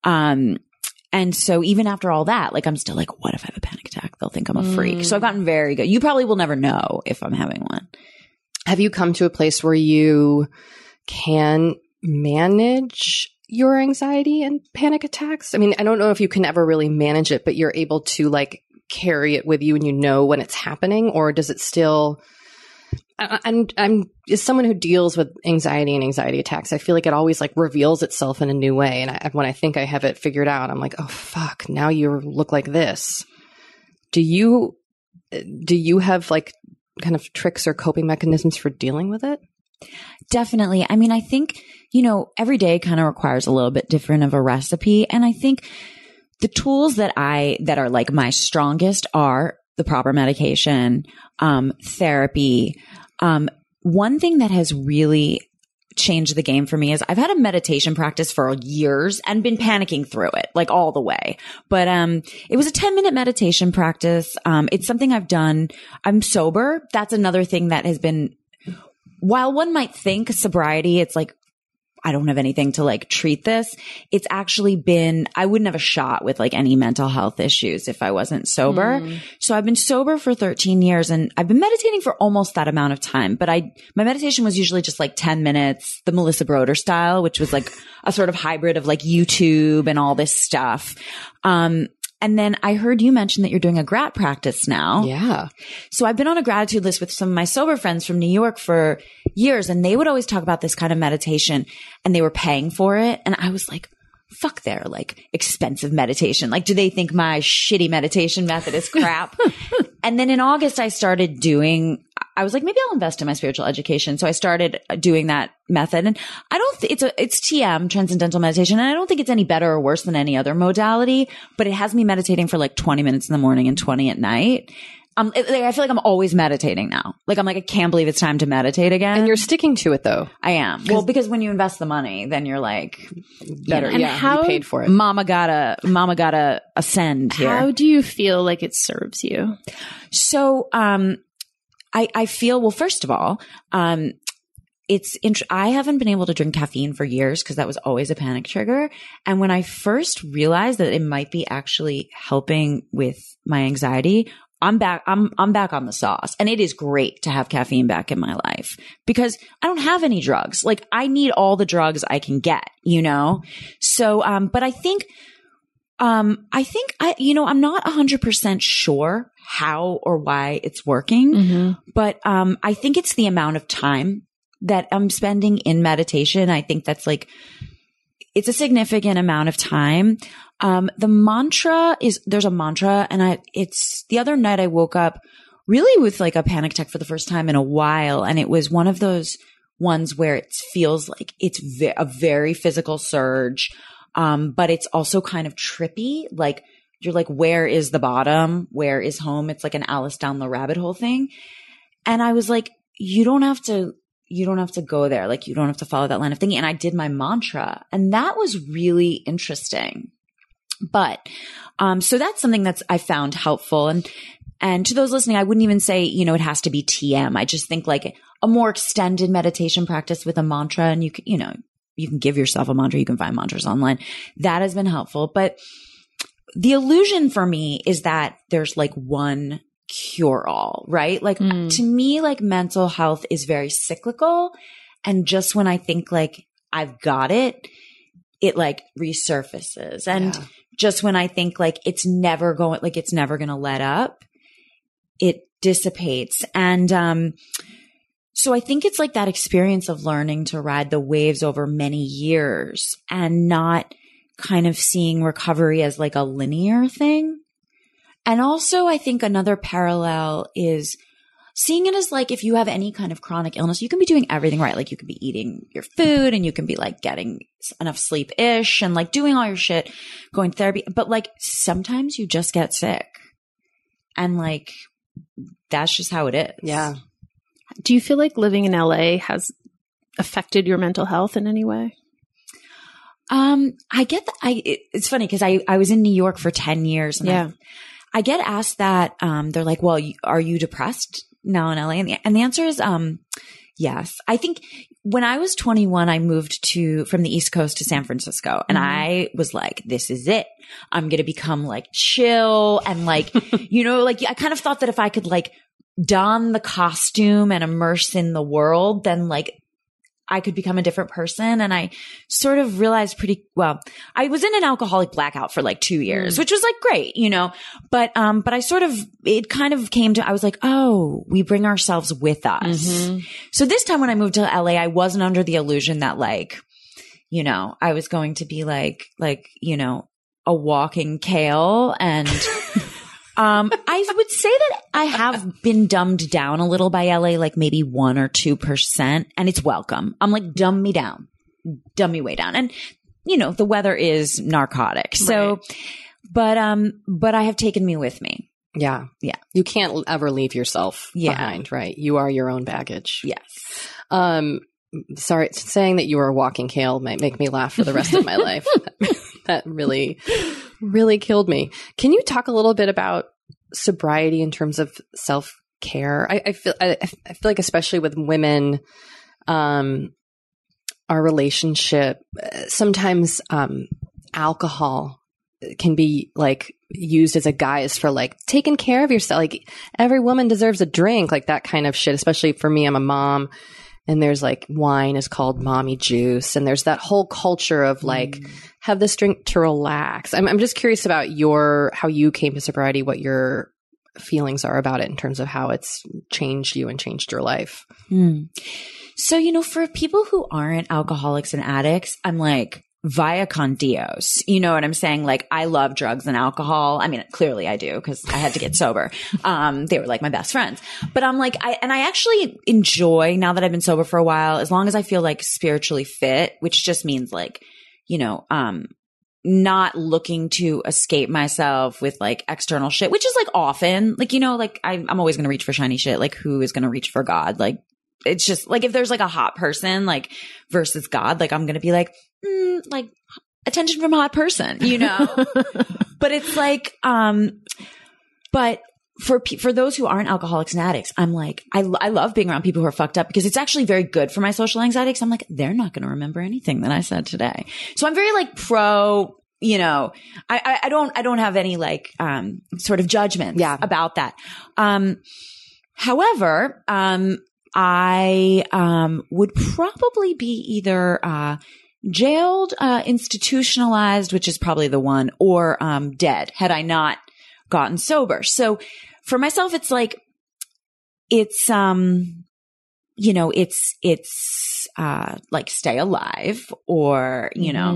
even after all that, like, I'm still like, what if I have a panic attack? They'll think I'm a freak. So I've gotten very good. You probably will never know if I'm having one.
Have you come to a place where you can manage your anxiety and panic attacks? I mean, I don't know if you can ever really manage it, but you're able to like carry it with you and you know when it's happening, or does it still? I'm as someone who deals with anxiety and anxiety attacks, I feel like it always like reveals itself in a new way. And when I think I have it figured out, I'm like, oh fuck, now you look like this. Do you have like kind of tricks or coping mechanisms for dealing with it?
Definitely. I mean, I think, you know, every day kind of requires a little bit different of a recipe. And I think the tools that are like my strongest are the proper medication, therapy. One thing that has really changed the game for me is I've had a meditation practice for years and been panicking through it, like all the way. But, it was a 10-minute meditation practice. It's something I've done. I'm sober. That's another thing that has been, while one might think sobriety, it's like, I don't have anything to like treat this. It's actually been, I wouldn't have a shot with like any mental health issues if I wasn't sober. So I've been sober for 13 years and I've been meditating for almost that amount of time. But my meditation was usually just like 10 minutes, the Melissa Broder style, which was like a sort of hybrid of like YouTube and all this stuff. And then I heard you mention that you're doing a grat practice now.
Yeah.
So I've been on a gratitude list with some of my sober friends from New York for years, and they would always talk about this kind of meditation, and they were paying for it. And I was like, fuck their like expensive meditation. Like, do they think my shitty meditation method is crap? And then in August, I was like, maybe I'll invest in my spiritual education. So I started doing that method, and I don't it's TM, transcendental meditation. And I don't think it's any better or worse than any other modality, but it has me meditating for like 20 minutes in the morning and 20 at night. I feel like I'm always meditating now. Like, I'm like, I can't believe it's time to meditate again.
And you're sticking to it though.
I am. Well, because when you invest the money, then you're like,
better.
And
you paid for it.
Mama gotta ascend here.
How do you feel like it serves you?
So, I feel, well, first of all, I haven't been able to drink caffeine for years because that was always a panic trigger. And when I first realized that it might be actually helping with my anxiety, I'm back on the sauce. And it is great to have caffeine back in my life because I don't have any drugs. Like, I need all the drugs I can get, you know? So, but I think I'm not 100% sure how or why it's working, but, I think it's the amount of time that I'm spending in meditation. I think that's like, it's a significant amount of time. The mantra there's a mantra, and the other night I woke up really with like a panic attack for the first time in a while. And it was one of those ones where it feels like it's a very physical surge. But it's also kind of trippy. Like, you're like, where is the bottom? Where is home? It's like an Alice down the rabbit hole thing. And I was like, you don't have to go there. Like, you don't have to follow that line of thinking. And I did my mantra, and that was really interesting. But, so that's something that's I found helpful. And to those listening, I wouldn't even say, it has to be TM. I just think like a more extended meditation practice with a mantra, and you can give yourself a mantra. You can find mantras online. That has been helpful. But the illusion for me is that there's like one cure all, right? Like, to me, like, mental health is very cyclical. And just when I think like I've got it like resurfaces. And just when I think like it's never going to let up, it dissipates. And, so I think it's like that experience of learning to ride the waves over many years and not kind of seeing recovery as like a linear thing. And also I think another parallel is seeing it as like, if you have any kind of chronic illness, you can be doing everything right. Like, you can be eating your food, and you can be like getting enough sleep-ish and like doing all your shit, going to therapy. But like, sometimes you just get sick, and like, that's just how it is.
Yeah.
Do you feel like living in LA has affected your mental health in any way?
I get that. It's funny because I was in New York for 10 years and I get asked that, they're like, well, are you depressed now in LA? And the answer is, yes. I think when I was 21, I moved from the East Coast to San Francisco and I was like, this is it. I'm going to become like chill and like, like I kind of thought that if I could like don the costume and immerse in the world, then like I could become a different person. And I sort of realized I was in an alcoholic blackout for like 2 years, which was like great, but I sort of, it kind of came to, I was like, oh, we bring ourselves with us. So this time when I moved to LA, I wasn't under the illusion that like, I was going to be like, a walking kale. And, I would say that I have been dumbed down a little by LA, like maybe 1 or 2%, and it's welcome. I'm like, dumb me way down. And, the weather is narcotic. So, but I have taken me with me.
Yeah. Yeah. You can't ever leave yourself behind, right? You are your own baggage.
Yes.
Sorry, saying that you are a walking kale might make me laugh for the rest of my life. That really, really killed me. Can you talk a little bit about sobriety in terms of self-care? I feel like especially with women, our relationship, sometimes alcohol can be like used as a guise for like taking care of yourself. Like every woman deserves a drink, like that kind of shit. Especially for me, I'm a mom. And there's like wine is called mommy juice. And there's that whole culture of like, have this drink to relax. I'm just curious about how you came to sobriety, what your feelings are about it in terms of how it's changed you and changed your life.
So, for people who aren't alcoholics and addicts, I'm like, via con Dios. You know what I'm saying? Like, I love drugs and alcohol. I mean, clearly I do because I had to get sober. They were like my best friends. But I'm like, I actually enjoy, now that I've been sober for a while, as long as I feel like spiritually fit, which just means like, not looking to escape myself with like external shit, which is like often like, like I'm always going to reach for shiny shit. Like who is going to reach for God? Like, it's just like if there's like a hot person like versus God, like I'm going to be like, like attention from a hot person, but it's like, but for those who aren't alcoholics and addicts, I'm like, I love being around people who are fucked up because it's actually very good for my social anxiety. Cause I'm like, they're not going to remember anything that I said today. So I'm very like pro, I don't have any like, sort of judgments about that. However, I would probably be either jailed, institutionalized, which is probably the one, or dead had I not gotten sober. So for myself, it's like it's like stay alive or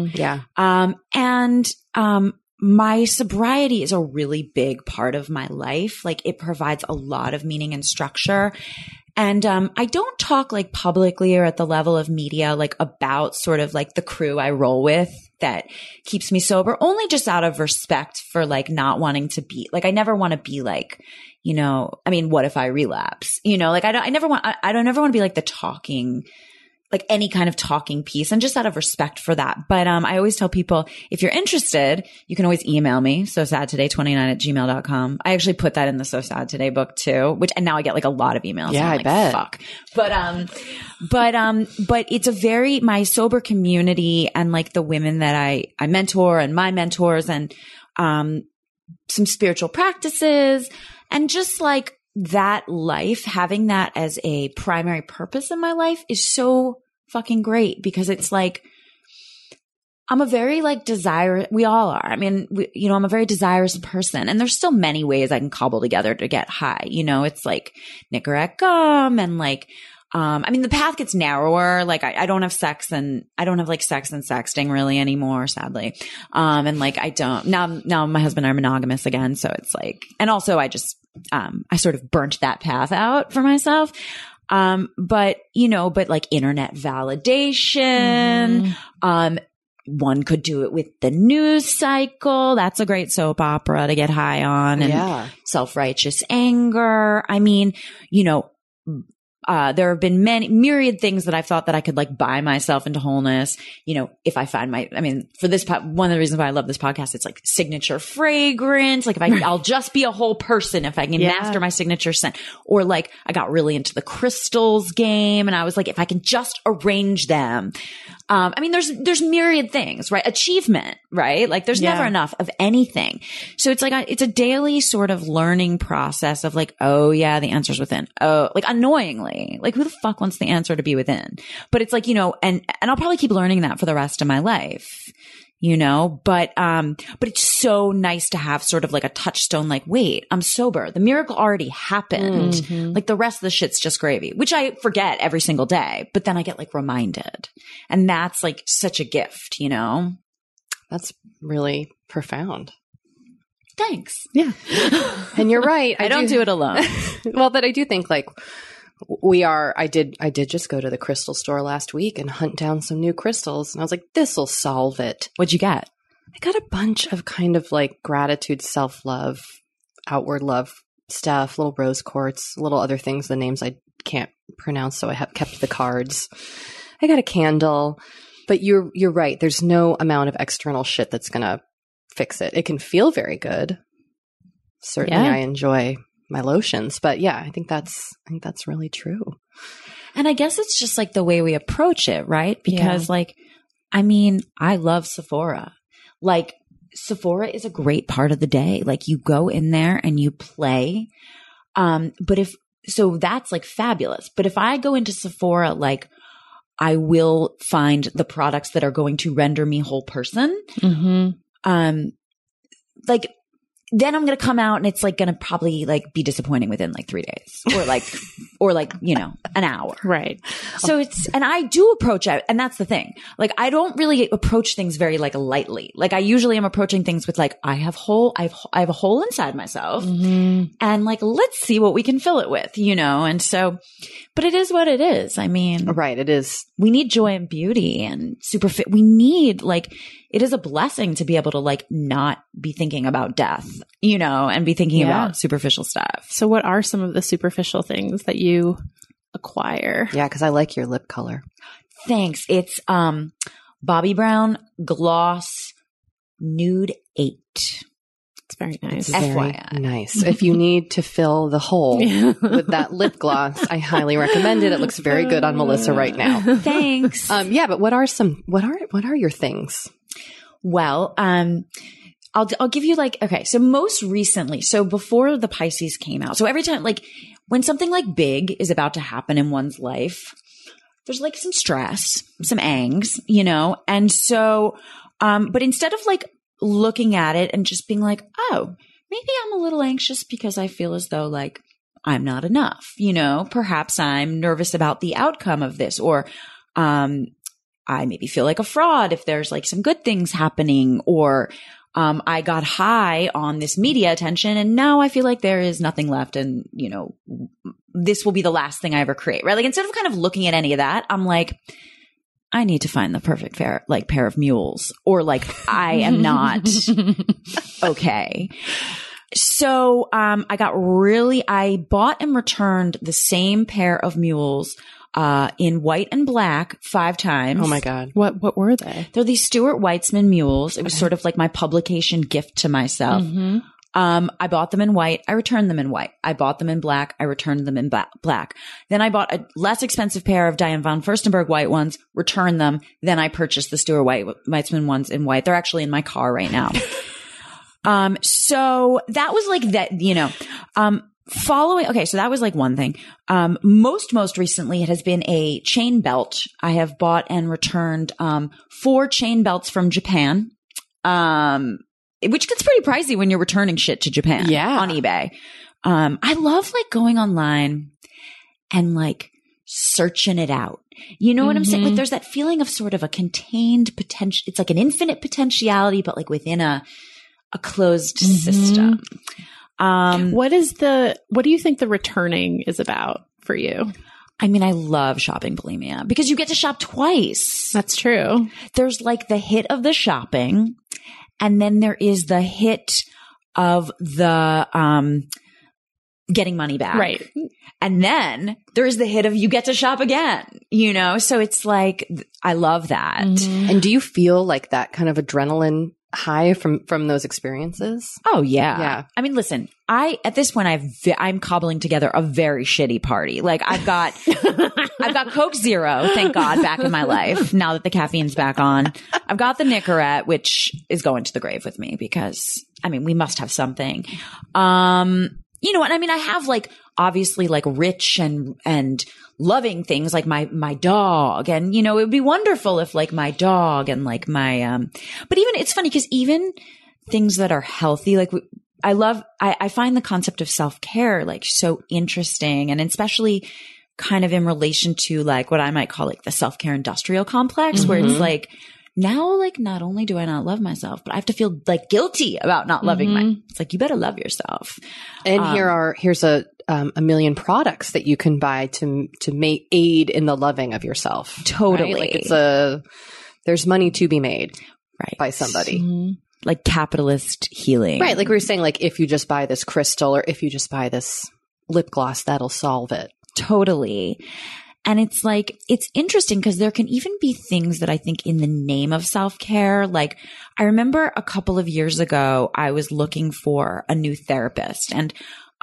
my sobriety is a really big part of my life. Like it provides a lot of meaning and structure. And I don't talk like publicly or at the level of media like about sort of like the crew I roll with that keeps me sober, only just out of respect for like not wanting to be like, I never want to be like, I mean, what if I relapse? Like I don't ever want to be like the talking, like any kind of talking piece, and just out of respect for that. But I always tell people, if you're interested, you can always email me, sosadtoday29@gmail.com. I actually put that in the So Sad Today book too, and now I get like a lot of emails.
Yeah,
I
bet.
Fuck. But it's a very, my sober community and like the women that I mentor and my mentors and some spiritual practices and just like that life, having that as a primary purpose in my life is so fucking great because it's like, I'm a very like we all are. I mean, I'm a very desirous person and there's still many ways I can cobble together to get high. It's like Nicorette gum and like, I mean, the path gets narrower. Like I don't have sex and I don't have like sex and sexting really anymore, sadly. And like I don't now my husband and I are monogamous again. So it's like, and also I just, I sort of burnt that path out for myself. But like internet validation, one could do it with the news cycle. That's a great soap opera to get high on and self-righteous anger. I mean, There have been myriad things that I've thought that I could like buy myself into wholeness. You know, if I find for this, one of the reasons why I love this podcast, it's like signature fragrance. Like I'll just be a whole person if I can master my signature scent. Or like I got really into the crystals game and I was like, if I can just arrange them. There's myriad things, right? Achievement, right? Like there's never enough of anything. So it's like, it's a daily sort of learning process of like, oh yeah, the answer's within. Oh, like annoyingly, like who the fuck wants the answer to be within? But it's like, you know, and I'll probably keep learning that for the rest of my life, you know, but it's so nice to have sort of like a touchstone, like, wait, I'm sober. The miracle already happened. Mm-hmm. Like the rest of the shit's just gravy, which I forget every single day, but then I get like reminded. And that's like such a gift, you know?
That's really profound.
Thanks.
Yeah. And you're right.
I don't do it alone.
Well, but I do think like I did just go to the crystal store last week and hunt down some new crystals. And I was like, this'll solve it.
What'd you get?
I got a bunch of kind of like gratitude, self-love, outward love stuff, little rose quartz, little other things, the names I can't pronounce. So I have kept the cards. I got a candle, but you're right. There's no amount of external shit that's going to fix it. It can feel very good. Certainly I enjoy my lotions, but yeah, I think that's really true.
And I guess it's just like the way we approach it, right? Because like, I mean, I love Sephora. Like Sephora is a great part of the day. Like you go in there and you play. So that's like fabulous. But if I go into Sephora, like I will find the products that are going to render me whole person. Mm-hmm. Like then I'm going to come out and it's like going to probably like be disappointing within like 3 days or like, you know, an hour.
Right.
So and I do approach it. And that's the thing. Like, I don't really approach things very like lightly. Like I usually am approaching things with like, I have a hole inside myself and like, let's see what we can fill it with, you know? And so, but it is what it is. I mean,
right. It is.
We need joy and beauty and we need like, it is a blessing to be able to like not be thinking about death, you know, and be thinking about superficial stuff.
So what are some of the superficial things that you acquire?
Yeah, because I like your lip color.
Thanks. It's Bobbi Brown Gloss Nude 8.
It's very nice.
FYI.
Nice. If you need to fill the hole with that lip gloss, I highly recommend it. It looks very good on Melissa right now.
Thanks.
But what are your things?
Well, I'll give you like, okay. So most recently, so before the Pisces came out, so every time, like when something like big is about to happen in one's life, there's like some stress, some angst, you know? And so, but instead of like looking at it and just being like, oh, maybe I'm a little anxious because I feel as though like I'm not enough, you know, perhaps I'm nervous about the outcome of this, or, I maybe feel like a fraud if there's like some good things happening, or I got high on this media attention and now I feel like there is nothing left and, you know, this will be the last thing I ever create, right? Like instead of kind of looking at any of that, I'm like, I need to find the perfect pair of mules, or like I am not okay. So I bought and returned the same pair of mules in white and black 5 times.
Oh my God.
What were they?
They're these Stuart Weitzman mules. It was sort of like my publication gift to myself. Mm-hmm. I bought them in white. I returned them in white. I bought them in black. I returned them in black. Then I bought a less expensive pair of Diane von Furstenberg white ones, returned them. Then I purchased the Stuart Weitzman ones in white. They're actually in my car right now. So that was like that, you know, so that was like one thing. Most recently it has been a chain belt. I have bought and returned, 4 chain belts from Japan. Which gets pretty pricey when you're returning shit to Japan on eBay. I love like going online and like searching it out. You know what I'm saying? Like there's that feeling of sort of a contained potential. It's like an infinite potentiality, but like within a closed system.
What do you think the returning is about for you?
I mean, I love shopping bulimia because you get to shop twice.
That's true.
There's like the hit of the shopping, and then there is the hit of the getting money back.
Right.
And then there's the hit of you get to shop again, you know? So it's like, I love that.
And do you feel like that kind of adrenaline high from those experiences?
Oh yeah.
Yeah.
I mean, listen, at this point, I'm cobbling together a very shitty party. Like I've got Coke Zero, thank God, back in my life now that the caffeine's back on. I've got the Nicorette, which is going to the grave with me because, I mean, we must have something. You know, and I mean, I have like, obviously like rich and loving things like my dog. And, you know, it would be wonderful if like my dog and like my, but even it's funny because even things that are healthy, like I find the concept of self-care like so interesting, and especially kind of in relation to like what I might call like the self-care industrial complex, where it's like, now, like, not only do I not love myself, but I have to feel like guilty about not loving it's like, you better love yourself.
And here's a million products that you can buy to make aid in the loving of yourself.
Totally.
Right? Like there's money to be made by somebody.
Like capitalist healing.
Right. Like we were saying, like if you just buy this crystal or if you just buy this lip gloss, that'll solve it.
Totally. And it's like, it's interesting because there can even be things that I think in the name of self-care. Like I remember a couple of years ago, I was looking for a new therapist, and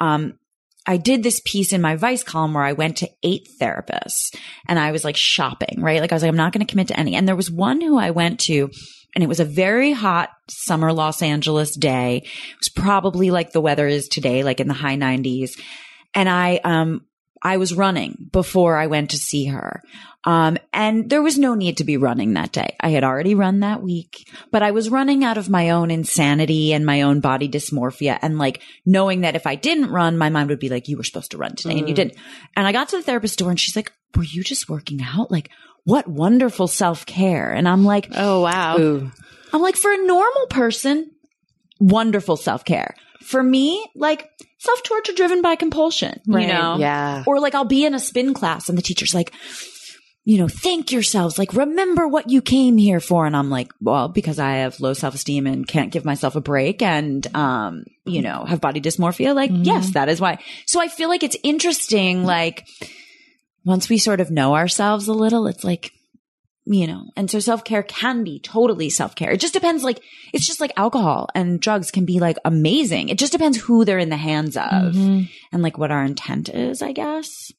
I did this piece in my Vice column where I went to 8 therapists and I was like shopping, right? Like I was like, I'm not going to commit to any. And there was one who I went to, and it was a very hot summer Los Angeles day. It was probably like the weather is today, like in the high 90s. And I was running before I went to see her. And there was no need to be running that day. I had already run that week, but I was running out of my own insanity and my own body dysmorphia, and like knowing that if I didn't run, my mind would be like, you were supposed to run today and you didn't. And I got to the therapist's door and she's like, were you just working out? Like, what wonderful self-care. And I'm like,
oh, wow.
Ooh.
I'm like, for a normal person, wonderful self-care. For me, like self-torture driven by compulsion, you know?
Yeah.
Or like I'll be in a spin class and the teacher's like, you know, thank yourselves, like remember what you came here for. And I'm like, well, because I have low self-esteem and can't give myself a break and, you know, have body dysmorphia. Like, yes, that is why. So I feel like it's interesting. Like once we sort of know ourselves a little, it's like, you know, and so self-care can be totally self-care. It just depends. Like, it's just like alcohol and drugs can be like amazing. It just depends who they're in the hands of and like what our intent is, I guess.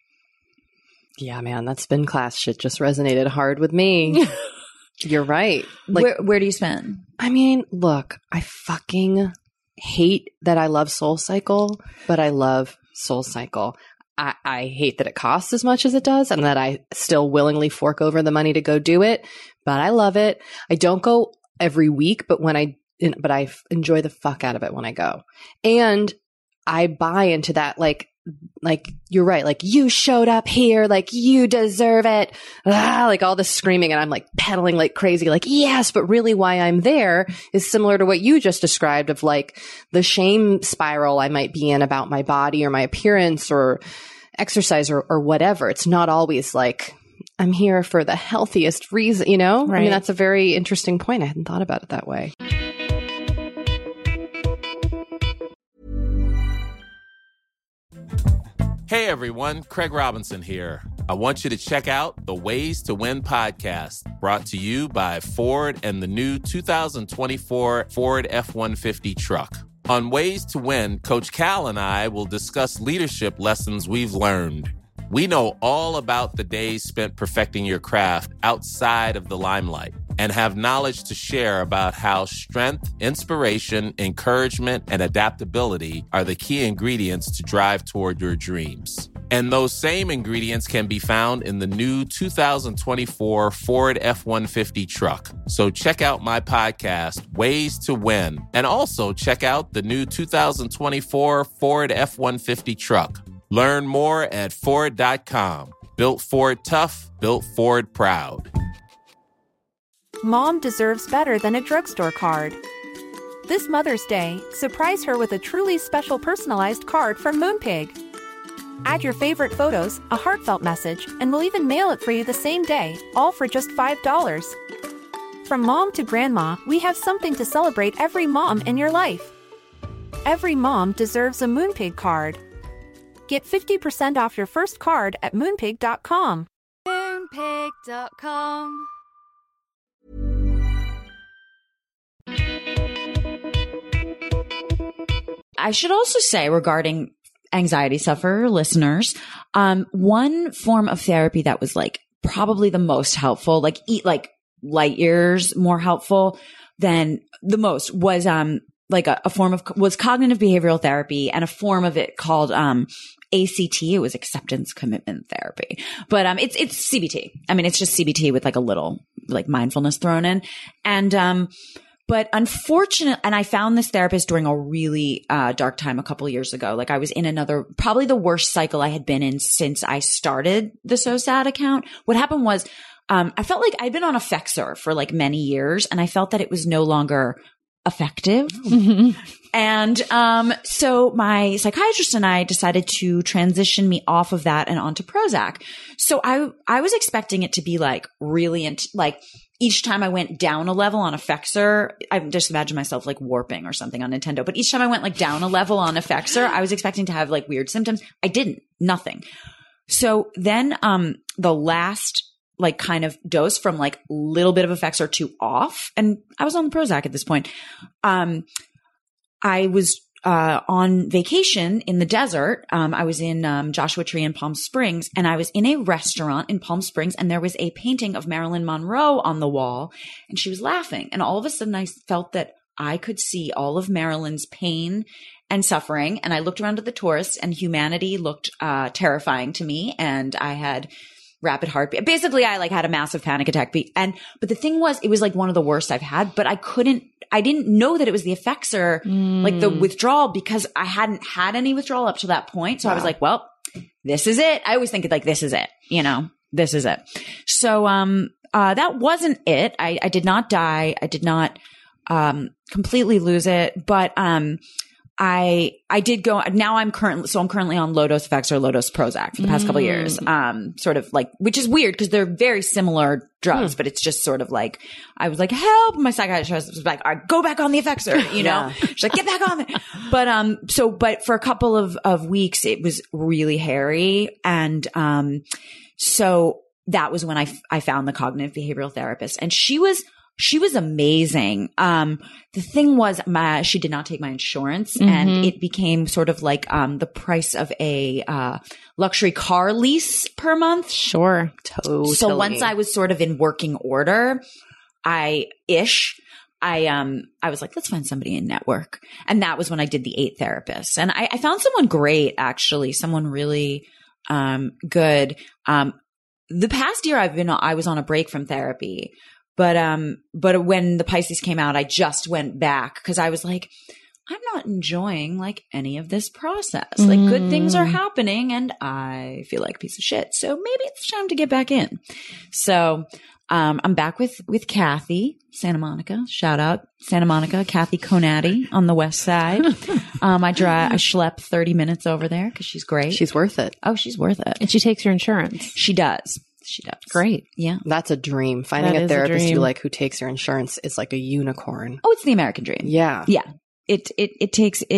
Yeah, man, that spin class shit just resonated hard with me. You're right. Like,
where do you spin?
I mean, look, I fucking hate that I love SoulCycle, but I love SoulCycle. I hate that it costs as much as it does and that I still willingly fork over the money to go do it, but I love it. I don't go every week, but I enjoy the fuck out of it when I go. And I buy into that, like you're right. Like you showed up here, like you deserve it. Like all this screaming, and I'm like pedaling like crazy. Like, yes, but really why I'm there is similar to what you just described of like the shame spiral I might be in about my body or my appearance or exercise or whatever. It's not always like I'm here for the healthiest reason, you know? Right. I mean, that's a very interesting point. I hadn't thought about it that way.
Hey everyone, Craig Robinson here. I want you to check out the Ways to Win podcast, brought to you by Ford and the new 2024 Ford F-150 truck. On Ways to Win, Coach Cal and I will discuss leadership lessons we've learned. We know all about the days spent perfecting your craft outside of the limelight and have knowledge to share about how strength, inspiration, encouragement, and adaptability are the key ingredients to drive toward your dreams. And those same ingredients can be found in the new 2024 Ford F-150 truck. So check out my podcast, Ways to Win, and also check out the new 2024 Ford F-150 truck. Learn more at Ford.com. Built Ford tough, built Ford proud.
Mom deserves better than a drugstore card. This Mother's Day, surprise her with a truly special personalized card from Moonpig. Add your favorite photos, a heartfelt message, and we'll even mail it for you the same day, all for just $5. From mom to grandma, we have something to celebrate every mom in your life. Every mom deserves a Moonpig card. Get 50% off your first card at Moonpig.com.
Moonpig.com.
I should also say regarding anxiety sufferer listeners, one form of therapy that was like probably the most helpful, like light years more helpful than the most was, like a form of, was cognitive behavioral therapy, and a form of it called, ACT. It was acceptance commitment therapy, but, it's CBT. I mean, it's just CBT with like a little like mindfulness thrown in. And, but unfortunately, and I found this therapist during a really dark time a couple of years ago. Like I was in another, probably the worst cycle I had been in since I started the So Sad account. What happened was, I felt like I'd been on Effexor for like many years, and I felt that it was no longer effective. Mm-hmm. And so my psychiatrist and I decided to transition me off of that and onto Prozac. So I was expecting it to be like really like each time I went down a level on Effexor, I just imagine myself like warping or something on Nintendo. But each time I went like down a level on Effexor, I was expecting to have like weird symptoms. I didn't. Nothing. So then the last like kind of dose from like little bit of Effexor to off, and I was on the Prozac at this point. I was on vacation in the desert. I was in Joshua Tree in Palm Springs, and I was in a restaurant in Palm Springs, and there was a painting of Marilyn Monroe on the wall, and she was laughing. And all of a sudden I felt that I could see all of Marilyn's pain and suffering. And I looked around at the tourists, and humanity looked terrifying to me, and I had rapid heartbeat. Basically, I like had a massive panic attack. But the thing was, it was like one of the worst I've had, but I didn't know that it was the Effexor, like the withdrawal, because I hadn't had any withdrawal up to that point. So I was like, well, this is it. I always think like, this is it, this is it. So, that wasn't it. I did not die. I did not, completely lose it, but, I did go, now I'm currently on low dose Effexor, low dose Prozac for the past couple of years. Sort of like, which is weird because they're very similar drugs, but it's just sort of like, I was like, help. My psychiatrist was like, all right, go back on the Effexor, She's like, get back on there. But for a couple of weeks, it was really hairy. And, so that was when I found the cognitive behavioral therapist, and she was amazing. The thing was, she did not take my insurance, and it became sort of like, the price of a, luxury car lease per month.
Sure.
Totally.
So once I was sort of in working order, I was like, let's find somebody in network. And that was when I did the 8 therapists. And I found someone great, actually, someone really, good. The past year I was on a break from therapy. But when the Pisces came out, I just went back because I was like, I'm not enjoying like any of this process. Like good things are happening and I feel like a piece of shit. So maybe it's time to get back in. So, I'm back with Kathy, Santa Monica. Shout out Santa Monica, Kathy Conati on the west side. I schlep 30 minutes over there because she's great.
She's worth it.
Oh, she's worth it.
And she takes your insurance.
She does. She does.
Great.
Yeah.
That's a dream. Finding a therapist you like who takes your insurance is like a unicorn.
Oh, it's the American dream.
Yeah.
Yeah. It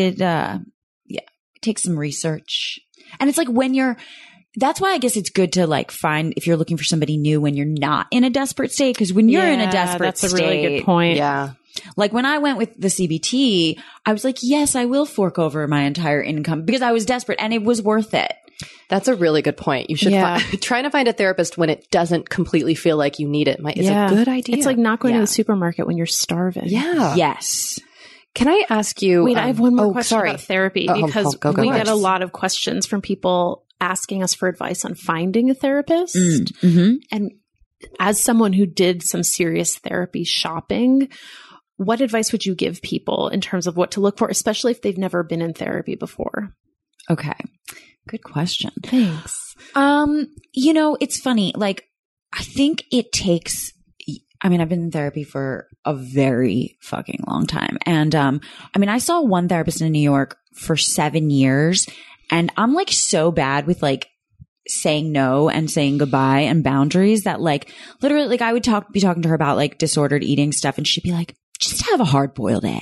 takes some research. And it's like that's why I guess it's good to like find if you're looking for somebody new when you're not in a desperate state. Cause when you're in a desperate state.
That's a really good point.
Yeah.
Like when I went with the CBT, I was like, yes, I will fork over my entire income because I was desperate and it was worth it.
That's a really good point. You should trying to find a therapist when it doesn't completely feel like you need it. It's a good idea.
It's like not going to the supermarket when you're starving.
Yeah.
Yes.
Can I ask you?
Wait, I have one more question about therapy because we
go.
get a lot of questions from people asking us for advice on finding a therapist. And as someone who did some serious therapy shopping, what advice would you give people in terms of what to look for, especially if they've never been in therapy before?
Okay. Good question.
Thanks.
It's funny. Like, I think it takes, I've been in therapy for a very fucking long time. And, I saw one therapist in New York for 7 years, and I'm like so bad with like saying no and saying goodbye and boundaries that like literally like I would be talking to her about like disordered eating stuff, and she'd be like, just have a hard-boiled egg.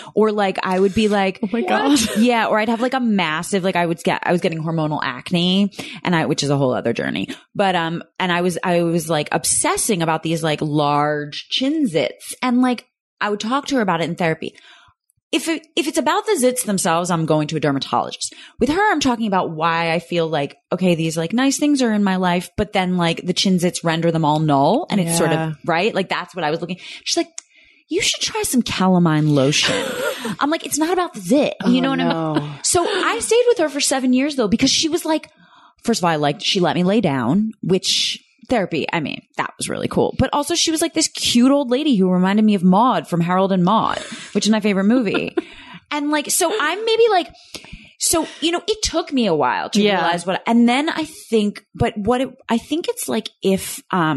Or like, I would be like,
oh my God.
Yeah. Or I'd have like a massive, like I was getting hormonal acne which is a whole other journey. But, and I was like obsessing about these like large chin zits, and like I would talk to her about it in therapy. If it's about the zits themselves, I'm going to a dermatologist. With her, I'm talking about why I feel like, okay, these like nice things are in my life, but then like the chin zits render them all null. And it's sort of, right? Like that's what I was looking. She's like, you should try some calamine lotion. I'm like, it's not about the zit. You know what I mean? So I stayed with her for 7 years though, because she was like, first of all, she let me lay down, which therapy, I mean, that was really cool. But also she was like this cute old lady who reminded me of Maude from Harold and Maude, which is my favorite movie. And like, so I'm maybe like, so, it took me a while to realize and then I think, I think it's like if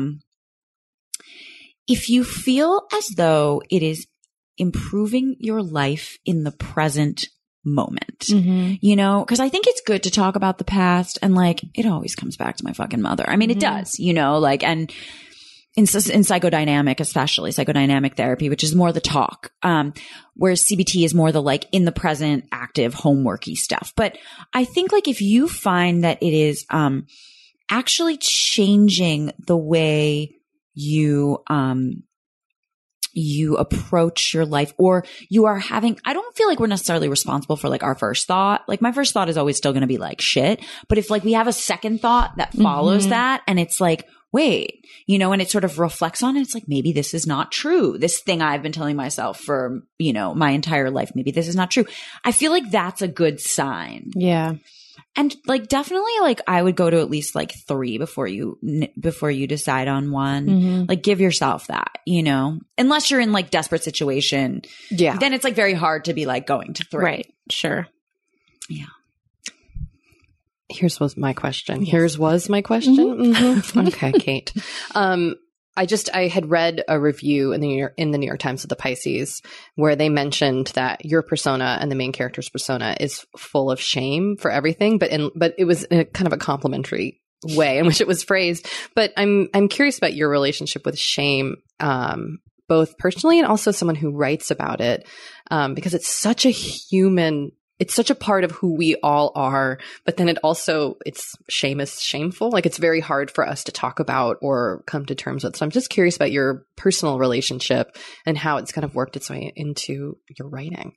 you feel as though it is improving your life in the present moment, because I think it's good to talk about the past, and like it always comes back to my fucking mother. I mean, it does, like, and in psychodynamic, especially psychodynamic therapy, which is more the talk, whereas CBT is more the like in the present, active, homeworky stuff. But I think like if you find that it is actually changing the way you approach your life, or you are having, I don't feel like we're necessarily responsible for like our first thought. Like my first thought is always still going to be like shit. But if like we have a second thought that follows that, and it's like, wait, and it sort of reflects on it. It's like, maybe this is not true. This thing I've been telling myself for, my entire life, maybe this is not true. I feel like that's a good sign.
Yeah.
And like, definitely like I would go to at least like 3 before you decide on one. Like give yourself that, unless you're in like desperate situation. Yeah. Then it's like very hard to be like going to 3. Right.
Sure.
Yeah.
Here's was my question. Okay, Kate. I had read a review in the New York Times of the Pisces where they mentioned that your persona and the main character's persona is full of shame for everything, but it was in a kind of a complimentary way in which it was phrased. But I'm curious about your relationship with shame, both personally and also someone who writes about it, because it's such a human. It's such a part of who we all are, but then shame is shameful. Like it's very hard for us to talk about or come to terms with. So I'm just curious about your personal relationship and how it's kind of worked its way into your writing.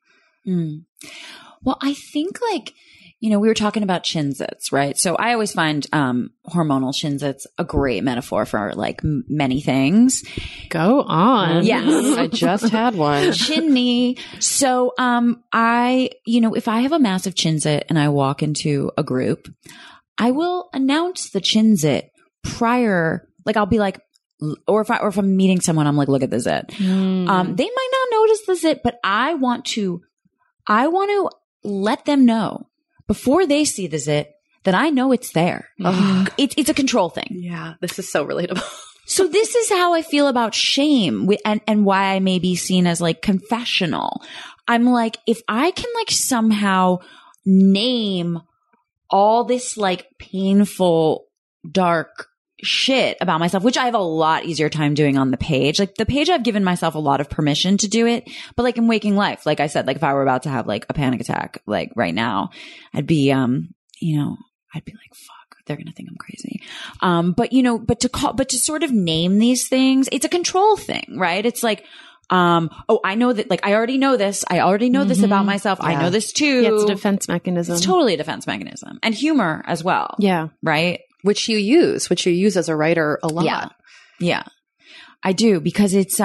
Well, I think like, we were talking about chin zits, right? So I always find hormonal chin zits a great metaphor for like many things.
Go on.
Yes.
I just had one.
Chinny. So if I have a massive chin zit and I walk into a group, I will announce the chin zit prior. Like I'll be like, or if I'm meeting someone, I'm like, look at the zit. They might not notice the zit, but I want to let them know before they see the zit that I know it's there. It's a control thing.
Yeah, this is so relatable.
So this is how I feel about shame and why I may be seen as like confessional. I'm like, if I can like somehow name all this like painful, dark shit about myself, which I have a lot easier time doing on the page. Like the page, I've given myself a lot of permission to do it. But like in waking life, like I said, like if I were about to have like a panic attack, like right now, I'd be, I'd be like, fuck, they're going to think I'm crazy. But to sort of name these things, it's a control thing, right? It's like, I know that, like, I already know this. I already know this about myself. Yeah. I know this too.
Yeah, it's a defense mechanism.
It's totally a defense mechanism, and humor as well.
Yeah.
Right.
Which you use as a writer a lot.
Yeah. Yeah. I do, because it's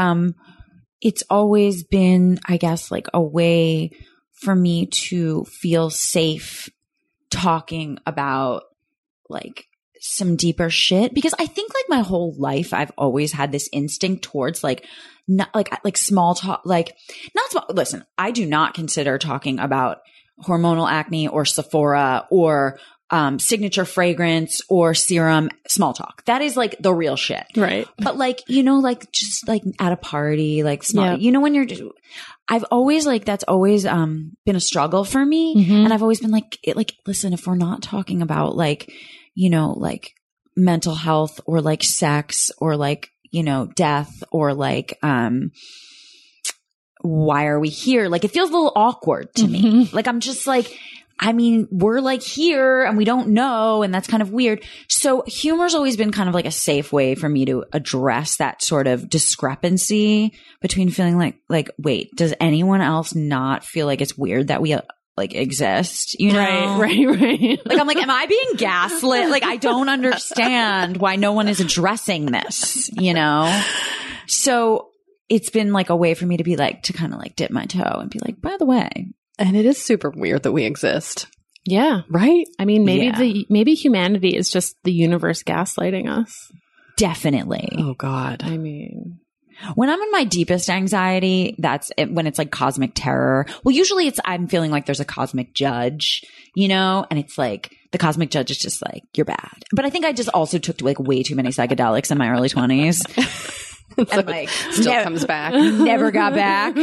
always been, I guess, like a way for me to feel safe talking about like some deeper shit, because I think like my whole life I've always had this instinct towards like not like small talk, like not small. Listen, I do not consider talking about hormonal acne or Sephora or signature fragrance or serum small talk. That is like the real shit.
Right.
But like, like just like at a party, like small, when I've always like, that's always been a struggle for me. And I've always been like, listen, if we're not talking about like, like mental health or like sex or like, death or like, why are we here? Like, it feels a little awkward to me. Like, I'm just like, I mean, we're like here and we don't know. And that's kind of weird. So humor's always been kind of like a safe way for me to address that sort of discrepancy between feeling like, wait, does anyone else not feel like it's weird that we like exist, you know?
Right.
Like, I'm like, am I being gaslit? Like, I don't understand why no one is addressing this, you know? So it's been like a way for me to be like, to kind of like dip my toe and be like, by the way.
And it is super weird that we exist.
Yeah.
Right?
I mean, maybe humanity is just the universe gaslighting us.
Definitely.
Oh God.
I mean,
when I'm in my deepest anxiety, that's it, when it's like cosmic terror. Well, usually I'm feeling like there's a cosmic judge, you know, and it's like the cosmic judge is just like, you're bad. But I think I just also took like way too many psychedelics in my early 20s. And like
Still comes back.
Never got back.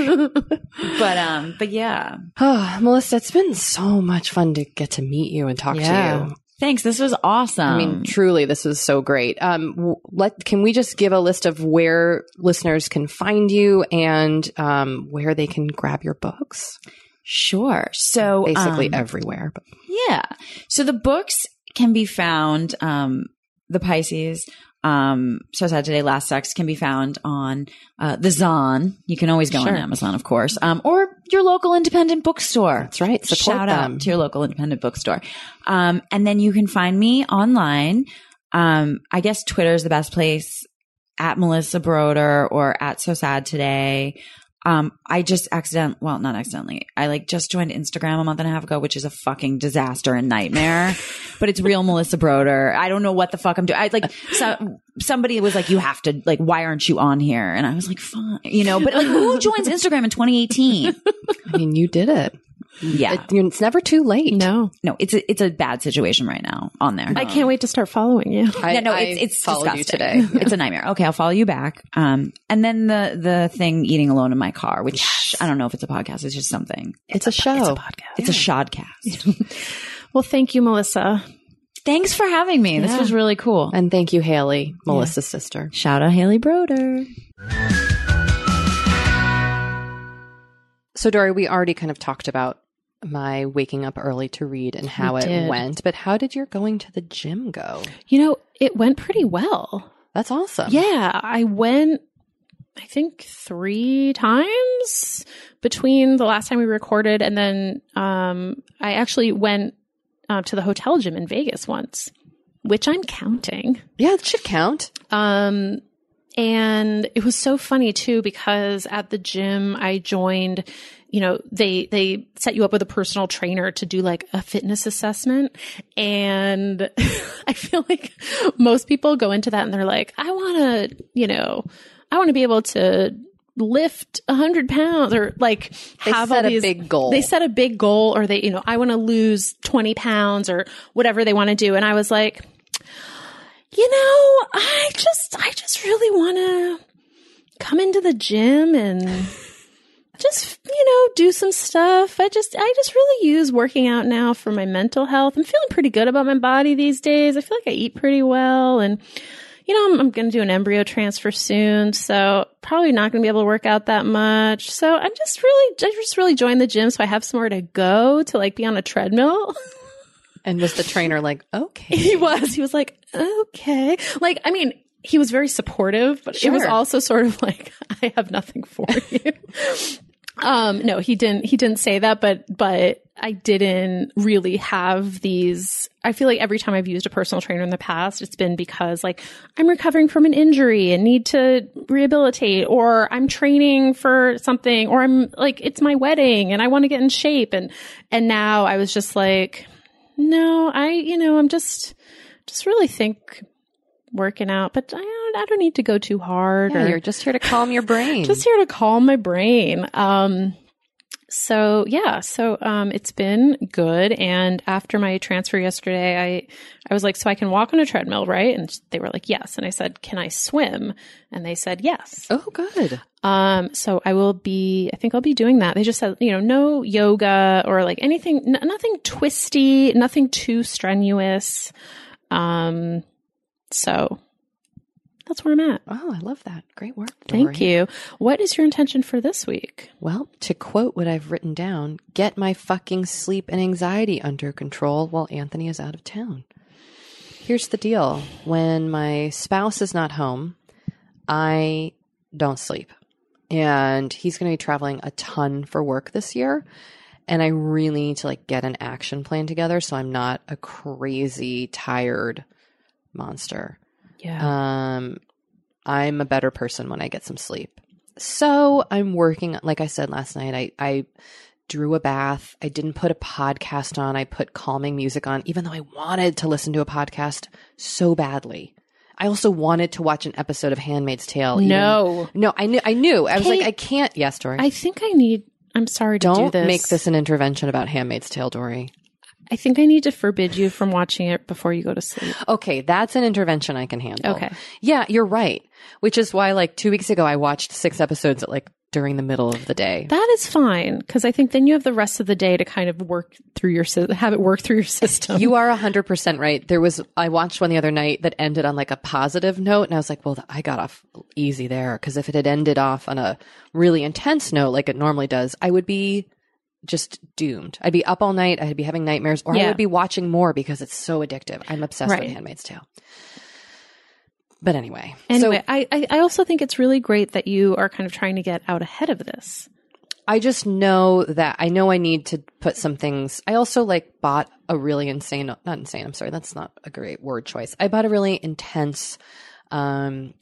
But yeah.
Oh, Melissa, it's been so much fun to get to meet you and talk to you.
Thanks. This was awesome.
I mean, truly, this was so great. Can we just give a list of where listeners can find you and where they can grab your books?
Sure. So
basically everywhere. But.
Yeah. So the books can be found, The Pisces, So Sad Today, Last Sex can be found on the Zon. You can always go on Amazon, of course, or your local independent bookstore.
That's right. Support
Shout
them.
out to your local independent bookstore. And then you can find me online. I guess Twitter is the best place, at Melissa Broder or at So Sad Today. I just not accidentally. I like just joined Instagram a month and a half ago, which is a fucking disaster and nightmare, but it's real Melissa Broder. I don't know what the fuck I'm doing. Somebody was like, you have to, like, why aren't you on here? And I was like, fine, you know, but like, who joins Instagram in 2018?
I mean, you did it.
Yeah.
It's never too late.
No,
it's a bad situation right now on there.
I can't wait to start following you.
It's
followed
disgusting.
you today. Yeah.
It's a nightmare. Okay, I'll follow you back. And then the thing, Eating Alone in My Car, which I don't know if it's a podcast. It's just something.
It's a show.
It's a podcast.
It's a shodcast.
Well, thank you, Melissa.
Thanks for having me. This was really cool.
And thank you, Haley, Melissa's sister.
Shout out Haley Broder.
So, Dory, we already kind of talked about my waking up early to read and how it went, but how did your going to the gym go?
You know, it went pretty well.
That's awesome.
Yeah, I went, I think 3 times between the last time we recorded and then I actually went to the hotel gym in Vegas once, which I'm counting.
Yeah, it should count.
And it was so funny too, because at the gym I joined, you know, they set you up with a personal trainer to do like a fitness assessment. And I feel like most people go into that and they're like, I want to be able to lift 100 pounds or like have all these,
a big goal.
They set a big goal, or they, you know, I want to lose 20 pounds or whatever they want to do. And I was like, you know, I just really want to come into the gym and just, you know, do some stuff. I just really use working out now for my mental health. I'm feeling pretty good about my body these days. I feel like I eat pretty well, and you know, I'm going to do an embryo transfer soon, so probably not going to be able to work out that much. So I just really joined the gym so I have somewhere to go to like be on a treadmill.
And was the trainer like, okay?
He was like, okay. Like, I mean, he was very supportive, but it was also sort of like, I have nothing for you. No, he didn't say that, but I didn't really have these. I feel like every time I've used a personal trainer in the past, it's been because like I'm recovering from an injury and need to rehabilitate, or I'm training for something, or I'm like, it's my wedding and I want to get in shape. And now I was just like, no, I'm just really think working out, but I don't need to go too hard.
Yeah, you're just here to calm your brain.
Just here to calm my brain. So it's been good. And after my transfer yesterday, I was like, so I can walk on a treadmill, right? And they were like, yes. And I said, can I swim? And they said, yes.
Oh, good.
So I think I'll be doing that. They just said, you know, no yoga or like anything, nothing twisty, nothing too strenuous. So that's where I'm at.
Oh, I love that. Great work, Dory.
Thank you. What is your intention for this week?
Well, to quote what I've written down, get my fucking sleep and anxiety under control while Anthony is out of town. Here's the deal. When my spouse is not home, I don't sleep. And he's going to be traveling a ton for work this year. And I really need to like get an action plan together so I'm not a crazy, tired monster.
Yeah.
I'm a better person when I get some sleep. So I'm working, like I said last night, I drew a bath. I didn't put a podcast on. I put calming music on, even though I wanted to listen to a podcast so badly. I also wanted to watch an episode of Handmaid's Tale.
No,
I knew. I was
Kate,
like, I can't. Yes, Dory.
I think I'm sorry to do
Don't
this.
make this an intervention about Handmaid's Tale, Dory.
I think I need to forbid you from watching it before you go to sleep.
Okay, that's an intervention I can handle.
Okay.
Yeah, you're right. Which is why like 2 weeks ago I watched 6 episodes at like during the middle of the day.
That is fine, because I think then you have the rest of the day to kind of work through have it work through your system.
You are 100% right. I watched one the other night that ended on like a positive note, and I was like, well, I got off easy there, because if it had ended off on a really intense note like it normally does, I would be just doomed. I'd be up all night. I'd be having nightmares, or I would be watching more because it's so addictive. I'm obsessed with Handmaid's Tale. But anyway,
I also think it's really great that you are kind of trying to get out ahead of this.
I just know that I need to put some things. I also like bought a really not insane. I'm sorry. That's not a great word choice. I bought a really intense, alarm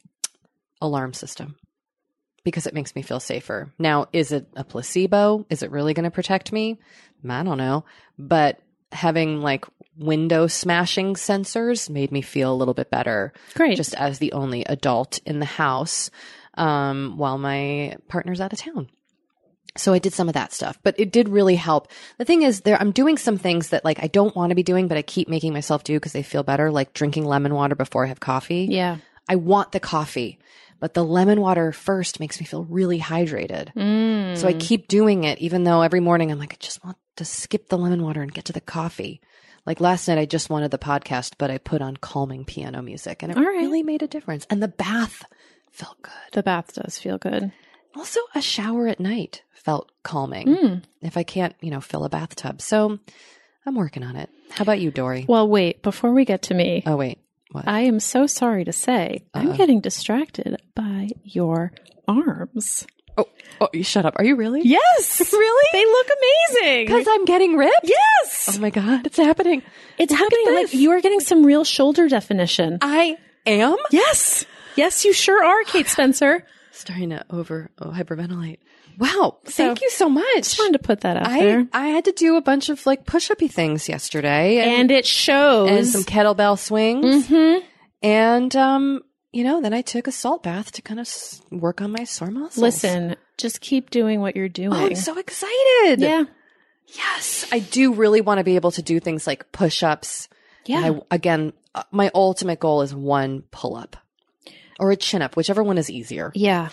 system because it makes me feel safer. Now, is it a placebo? Is it really going to protect me? I don't know. But having like window smashing sensors made me feel a little bit better.
Great.
Just as the only adult in the house, while my partner's out of town. So I did some of that stuff, but it did really help. The thing is I'm doing some things that like I don't want to be doing, but I keep making myself do because they feel better, like drinking lemon water before I have coffee.
Yeah.
I want the coffee, but the lemon water first makes me feel really hydrated. So I keep doing it, even though every morning I'm like, I just want to skip the lemon water and get to the coffee. Like last night, I just wanted the podcast, but I put on calming piano music, and it really made a difference. And the bath felt good.
The bath does feel good.
Also, a shower at night felt calming if I can't, fill a bathtub. So I'm working on it. How about you, Dory?
Well, wait, before we get to me.
Oh, wait. What?
I am so sorry to say, I'm getting distracted by your arms.
Oh, you shut up. Are you really?
Yes.
Really?
They look amazing.
Because I'm getting ripped?
Yes.
Oh my God, it's happening.
It's happening. Like you are getting some real shoulder definition.
I am?
Yes. Yes, you sure are, Kate Spencer.
Starting to hyperventilate. Wow. Thank you so much.
Just wanted to put that out there.
I had to do a bunch of like push-uppy things yesterday.
And it shows.
And some kettlebell swings. Mm-hmm. And, then I took a salt bath to kind of work on my sore muscles.
Listen, just keep doing what you're doing.
Oh, I'm so excited.
Yeah.
Yes. I do really want to be able to do things like push-ups.
Yeah.
And my ultimate goal is one pull-up or a chin-up, whichever one is easier.
Yeah.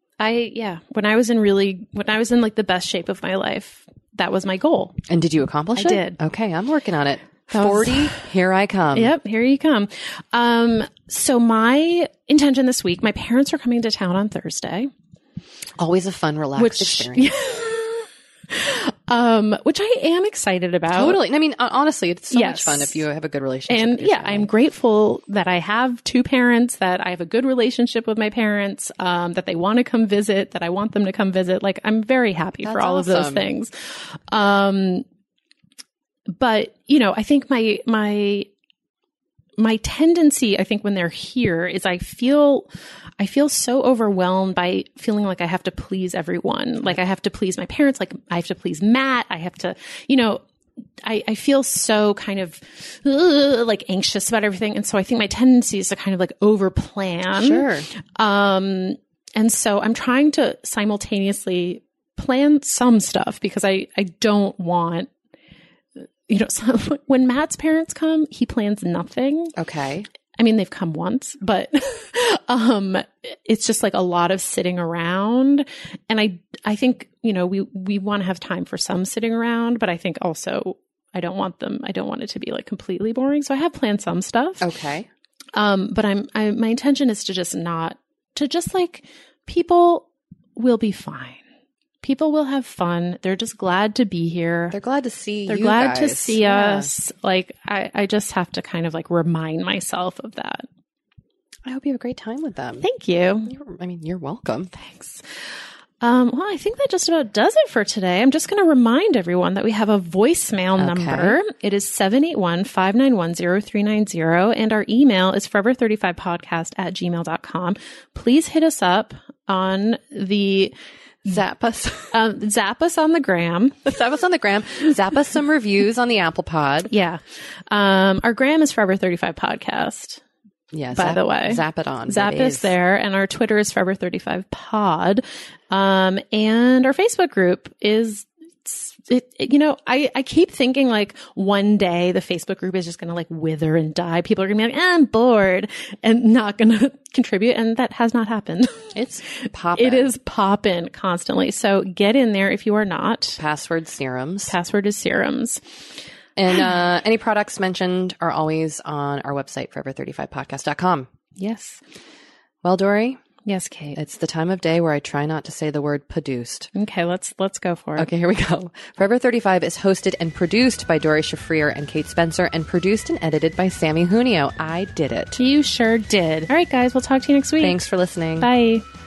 When I was in like the best shape of my life, that was my goal.
And did you accomplish it?
I did.
Okay. I'm working on it. 40, here I come.
Yep, here you come. So my intention this week, my parents are coming to town on Thursday.
Always a fun, relaxed experience.
Which I am excited about.
Totally. I mean, honestly, it's so much fun if you have a good relationship.
And
with your family.
I'm grateful that I have two parents, that I have a good relationship with my parents, that they want to come visit, that I want them to come visit. Like, I'm very happy for all of those things. But, I think my tendency, I think when they're here is I feel so overwhelmed by feeling like I have to please everyone. Like I have to please my parents. Like I have to please Matt. I have to, I feel so kind of like anxious about everything. And so I think my tendency is to kind of like over plan.
Sure.
And so I'm trying to simultaneously plan some stuff because I don't want, when Matt's parents come, he plans nothing.
Okay.
I mean, they've come once, but it's just like a lot of sitting around. And I think, we want to have time for some sitting around, but I think also I don't want it to be like completely boring. So I have planned some stuff.
Okay.
But my intention is to just like, people will be fine. People will have fun. They're just glad to be here.
They're glad to see
They're
you
glad
guys.
to see us. Like, I just have to kind of like remind myself of that.
I hope you have a great time with them.
Thank you.
You're welcome.
Thanks. Well, I think that just about does it for today. I'm just going to remind everyone that we have a voicemail number. It is 781-591-0390. And our email is forever35podcast@gmail.com. Please hit us up on the
Zap us.
Zap us on the gram.
Zap us on the gram. Zap us some reviews on the Apple Pod.
Yeah. Our gram is Forever 35 Podcast.
Yeah.
By the way,
zap it on.
Zap us there. And our Twitter is Forever 35 Pod. And our Facebook group is, I keep thinking like one day the Facebook group is just going to like wither and die. People are going to be like, I'm bored and not going to contribute. And that has not happened.
It's poppin'.
It is poppin' constantly. So get in there if you are not.
Password Serums.
Password is Serums.
And any products mentioned are always on our website, forever35podcast.com.
Yes.
Well, Dory.
Yes, Kate.
It's the time of day where I try not to say the word produced.
Okay, let's go for it.
Okay, here we go. Forever 35 is hosted and produced by Dory Shafrir and Kate Spencer and produced and edited by Sammy Junio. I did it.
You sure did. All right, guys, we'll talk to you next week.
Thanks for listening.
Bye.